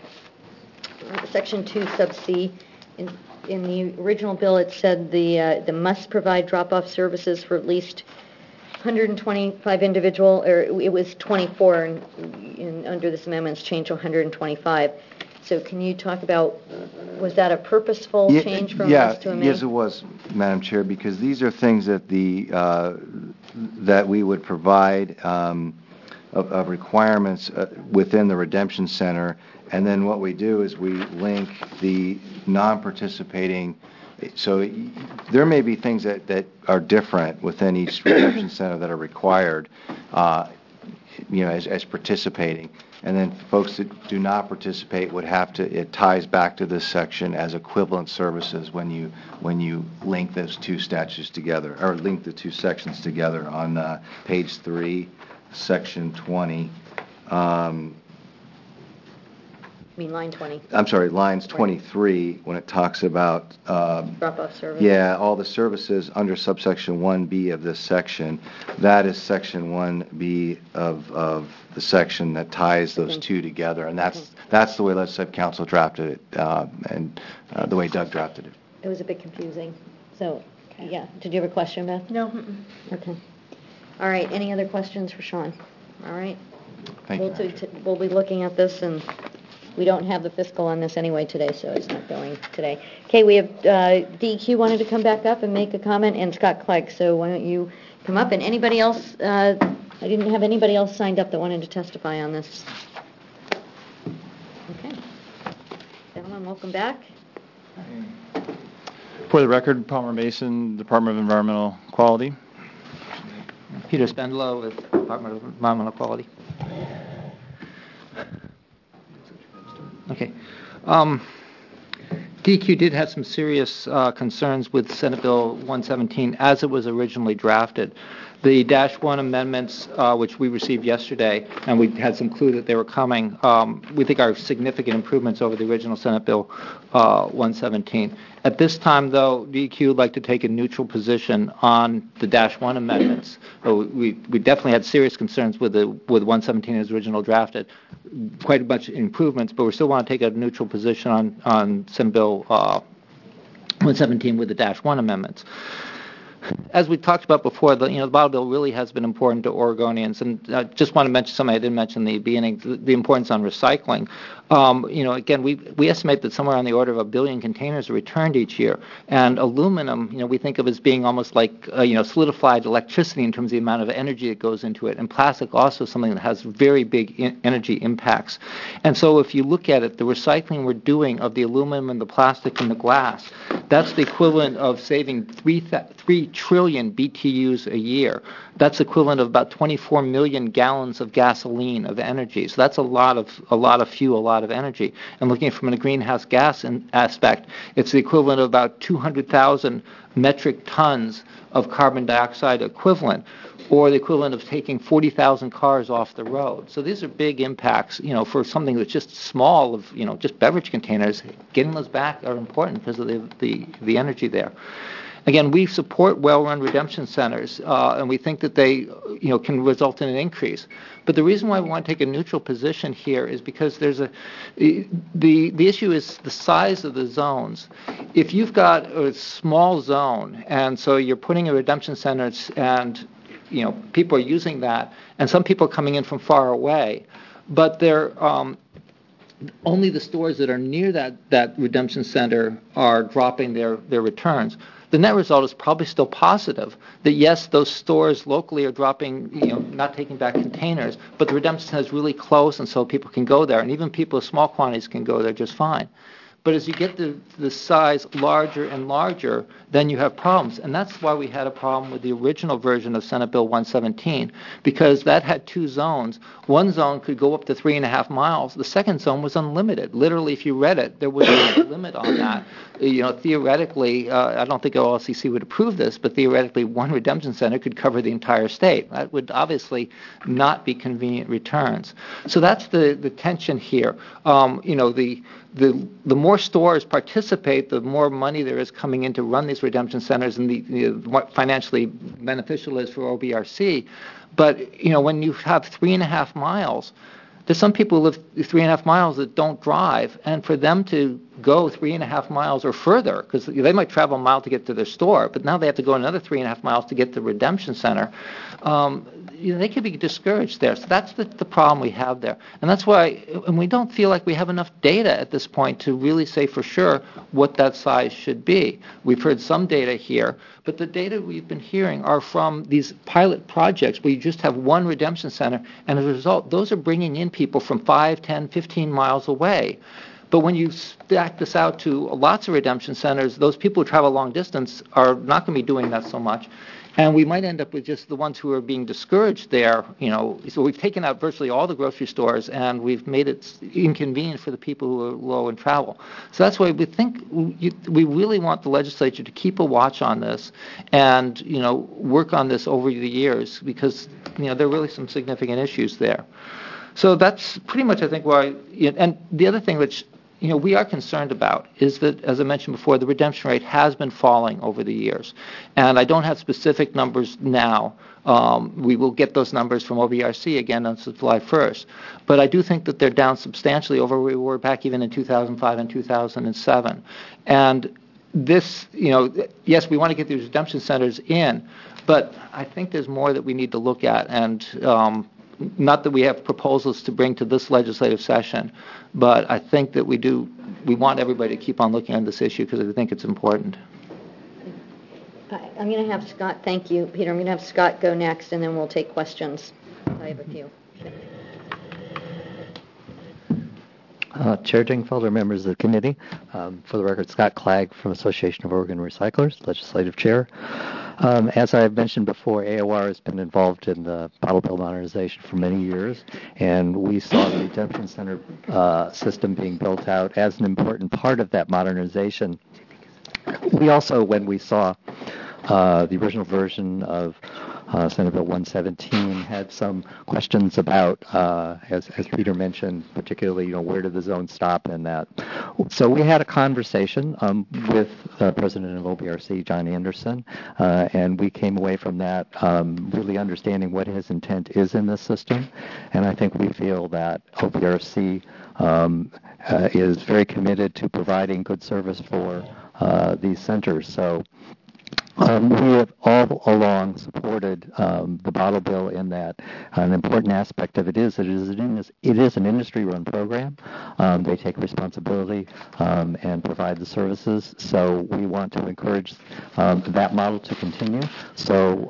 2, sub C. In the original bill, it said the must provide drop-off services for at least 125 individual, or it was 24, and under this amendment, it's changed to 125. So can you talk about, was that a purposeful change from us to a may? Yes, it was, Madam Chair, because these are things that that we would provide of requirements within the Redemption Center, and then what we do is we link the non-participating. So there may be things that are different within each Redemption Center that are required. as participating. And then folks that do not participate would have to, it ties back to this section as equivalent services when you link those two statutes together, or link the two sections together on page 3, section 20. I mean, line 20. I'm sorry, lines 23, when it talks about Drop-off service. yeah, all the services under subsection 1B of this section, that is section 1B of the section that ties those two together, and that's the way Legislative Council drafted it, and the way Doug drafted it. It was a bit confusing. So, yeah. Did you have a question, Beth? No. Okay. All right. Any other questions for Sean? All right. Thank you. We'll be looking at this, and we don't have the fiscal on this anyway today, so it's not going today. Okay, we have DEQ wanted to come back up and make a comment, and Scott Clegg, so why don't you come up? And anybody else, I didn't have anybody else signed up that wanted to testify on this. Okay. Gentlemen, welcome back. For the record, Palmer Mason, Department of Environmental Quality. Peter Spendlow with Department of Environmental Quality. Okay. DEQ did have some serious concerns with Senate Bill 117 as it was originally drafted. The -1 amendments, which we received yesterday, and we had some clue that they were coming, we think are significant improvements over the original Senate Bill 117. At this time, though, DEQ would like to take a neutral position on the -1 amendments. We definitely had serious concerns with 117 as original drafted, quite a bunch of improvements, but we still want to take a neutral position on Senate Bill 117 with the -1 amendments. As we talked about before, the bottle bill really has been important to Oregonians, and I just want to mention something I didn't mention in the beginning: the importance on recycling. Again, we estimate that somewhere on the order of 1 billion containers are returned each year, and aluminum, we think of as being almost like solidified electricity in terms of the amount of energy that goes into it, and plastic also something that has very big energy impacts. And so, if you look at it, the recycling we're doing of the aluminum and the plastic and the glass, that's the equivalent of saving 3 trillion BTUs a year. That's equivalent of about 24 million gallons of gasoline of energy. So that's a lot of fuel, a lot of energy. And looking from a greenhouse gas aspect, it's the equivalent of about 200,000 metric tons of carbon dioxide equivalent, or the equivalent of taking 40,000 cars off the road. So these are big impacts, for something that's just small of, just beverage containers. Getting those back are important because of the energy there. Again, we support well-run redemption centers, and we think that they, can result in an increase. But the reason why we want to take a neutral position here is because there's the issue is the size of the zones. If you've got a small zone, and so you're putting a redemption center, and people are using that, and some people are coming in from far away, but they're only the stores that are near that redemption center are dropping their returns. The net result is probably still positive, that yes, those stores locally are dropping, not taking back containers, but the redemption center is really close, and so people can go there, and even people with small quantities can go there just fine. But as you get the size larger and larger, then you have problems. And that's why we had a problem with the original version of Senate Bill 117, because that had 2 zones. One zone could go up to 3.5 miles. The second zone was unlimited. Literally, if you read it, there was no limit on that. Theoretically, I don't think OLCC would approve this, but theoretically, one redemption center could cover the entire state. That would obviously not be convenient returns. So that's the tension here. The more stores participate, the more money there is coming in to run these redemption centers, and the more financially beneficial it is for OBRC. But, when you have 3.5 miles, there's some people who live 3.5 miles that don't drive, and for them to go 3.5 miles or further, because they might travel a mile to get to their store, but now they have to go another 3.5 miles to get to the redemption center. They could be discouraged there. So that's the problem we have there. And that's why, and we don't feel like we have enough data at this point to really say for sure what that size should be. We've heard some data here, but the data we've been hearing are from these pilot projects where you just have one redemption center, and as a result, those are bringing in people from 5, 10, 15 miles away. But when you stack this out to lots of redemption centers, those people who travel long distance are not going to be doing that so much. And we might end up with just the ones who are being discouraged there, so we've taken out virtually all the grocery stores and we've made it inconvenient for the people who are low in travel. So that's why we think we really want the legislature to keep a watch on this and, work on this over the years because, there are really some significant issues there. So that's pretty much, I think, why, and the other thing which we are concerned about is that, as I mentioned before, the redemption rate has been falling over the years. And I don't have specific numbers now. We will get those numbers from OBRC again on July 1st. But I do think that they're down substantially over where we were back even in 2005 and 2007. And this, yes, we want to get these redemption centers in, but I think there's more that we need to look at. And not that we have proposals to bring to this legislative session, but I think that we want everybody to keep on looking at this issue because I think it's important. I'm going to have Scott, thank you, Peter. I'm going to have Scott go next, and then we'll take questions. I have a few. Chair Dingfelder, members of the committee, for the record, Scott Clagg from Association of Oregon Recyclers, Legislative Chair. As I've mentioned before, AOR has been involved in the bottle bill modernization for many years, and we saw the redemption center system being built out as an important part of that modernization. We also, when we saw the original version of Senate Bill 117, had some questions about, as Peter mentioned, particularly, where did the zone stop in that. So we had a conversation with President of OBRC, John Anderson, and we came away from that really understanding what his intent is in this system. And I think we feel that OBRC is very committed to providing good service for these centers. So we have all along supported the bottle bill in that an important aspect of it is an industry-run program. They take responsibility and provide the services. So we want to encourage that model to continue. So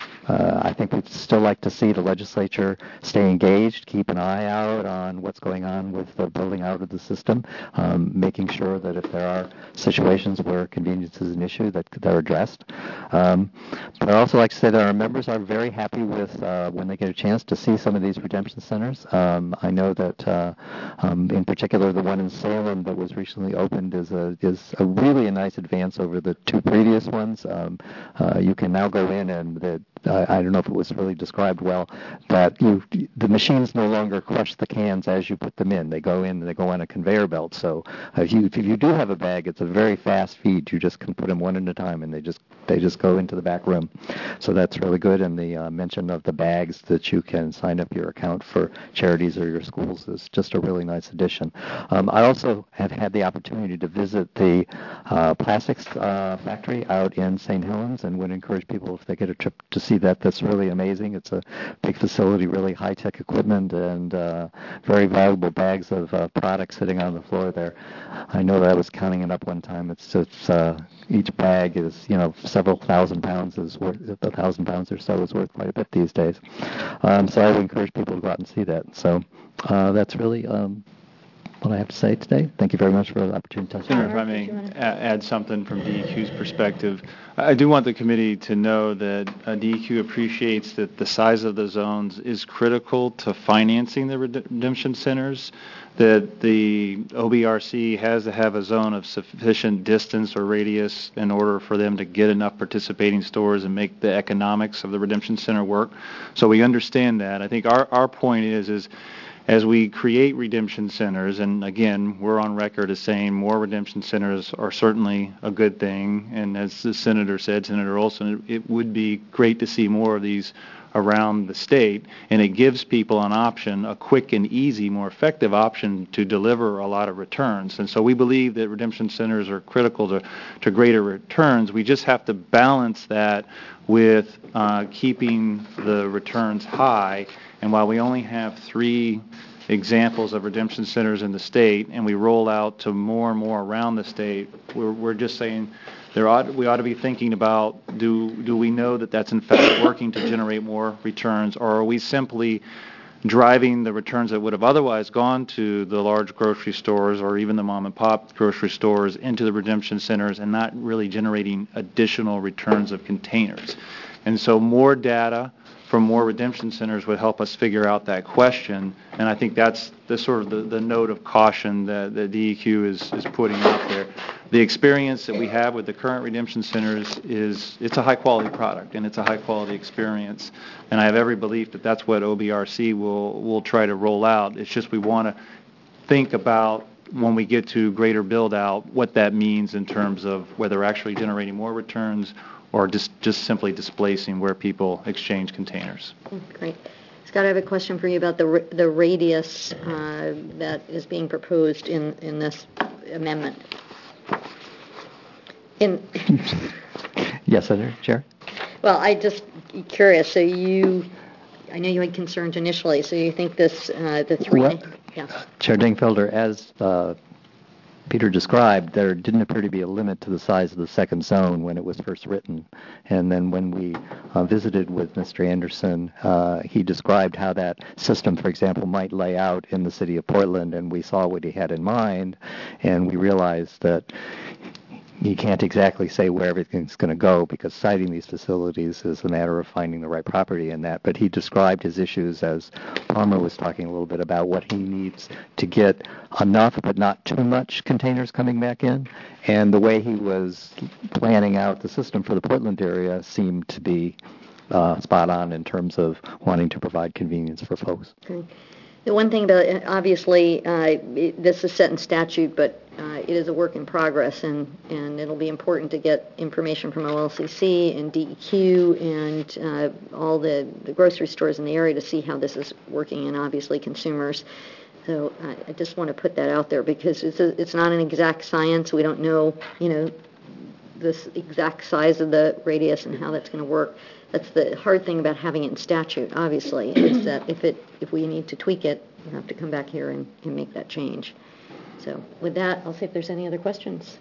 I think we'd still like to see the legislature stay engaged, keep an eye out on what's going on with the building out of the system, making sure that if there are situations where convenience is an issue, that they're addressed. But I'd also like to say that our members are very happy with when they get a chance to see some of these redemption centers. I know that in particular the one in Salem that was recently opened is a really a nice advance over the two previous ones. You can now go in and I don't know if it was really described well, but the machines no longer crush the cans as you put them in. They go in and they go on a conveyor belt. So if you do have a bag, it's a very fast feed. You just can put them one at a time, and they just go into the back room. So that's really good. And the mention of the bags that you can sign up your account for charities or your schools is just a really nice addition. I also have had the opportunity to visit the plastics factory out in St. Helens, and would encourage people, if they get a trip, to see that. That's really amazing. It's a big facility, really high-tech equipment, and very valuable bags of products sitting on the floor there. I know that I was counting it up one time. It's each bag is, several thousand pounds is worth, 1,000 pounds or so is worth quite a bit these days. So I would encourage people to go out and see that. So that's really what I have to say today. Thank you very much for the opportunity to testify. If I may add something from DEQ's perspective, I do want the committee to know that DEQ appreciates that the size of the zones is critical to financing the redemption centers, that the OBRC has to have a zone of sufficient distance or radius in order for them to get enough participating stores and make the economics of the redemption center work. So we understand that. I think our point is as we create redemption centers, and again, we're on record as saying more redemption centers are certainly a good thing, and as the Senator said, Senator Olson, it would be great to see more of these around the state, and it gives people an option, a quick and easy, more effective option to deliver a lot of returns. And so we believe that redemption centers are critical to greater returns. We just have to balance that with keeping the returns high. And while we only have 3 examples of redemption centers in the state, and we roll out to more and more around the state, we're just saying we ought to be thinking about, do we know that that's in fact working to generate more returns, or are we simply driving the returns that would have otherwise gone to the large grocery stores or even the mom and pop grocery stores into the redemption centers and not really generating additional returns of containers. And so more data from more redemption centers would help us figure out that question. And I think that's the sort of the note of caution that the DEQ is putting out there. The experience that we have with the current redemption centers is it's a high-quality product and it's a high-quality experience. And I have every belief that that's what OBRC will try to roll out. It's just we want to think about when we get to greater build-out what that means in terms of whether we're actually generating more returns or just simply displacing where people exchange containers. Great. Scott, I have a question for you about the radius that is being proposed in this amendment. Yes, Senator Chair. Well, I just curious. So I know you had concerns initially. So you think this the three? Well, yeah. Chair Dingfelder, as Peter described, there didn't appear to be a limit to the size of the second zone when it was first written. And then when we visited with Mr. Anderson, he described how that system, for example, might lay out in the city of Portland, and we saw what he had in mind, and we realized that you can't exactly say where everything's going to go because siting these facilities is a matter of finding the right property in that. But he described his issues as Palmer was talking a little bit about what he needs to get enough but not too much containers coming back in. And the way he was planning out the system for the Portland area seemed to be spot on in terms of wanting to provide convenience for folks. Okay. The one thing about it, obviously, this is set in statute, but it is a work in progress, and it'll be important to get information from OLCC and DEQ and all the grocery stores in the area to see how this is working, and obviously consumers. So I just want to put that out there because it's not an exact science. We don't know, this exact size of the radius and how that's going to work. That's the hard thing about having it in statute, obviously, is that if we need to tweak it, we'll have to come back here and make that change. So with that, I'll see if there's any other questions.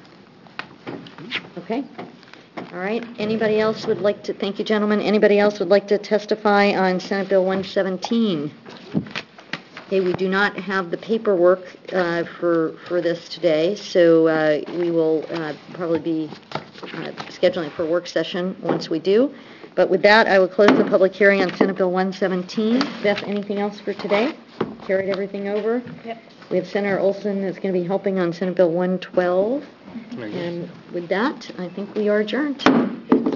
Okay. All right. Anybody else would like to, thank you, gentlemen. Anybody else would like to testify on Senate Bill 117? Okay, we do not have the paperwork for this today, so we will probably be scheduling for a work session once we do. But with that, I will close the public hearing on Senate Bill 117. Beth, anything else for today? Carried everything over? Yep. We have Senator Olson that's going to be helping on Senate Bill 112. And with that, I think we are adjourned.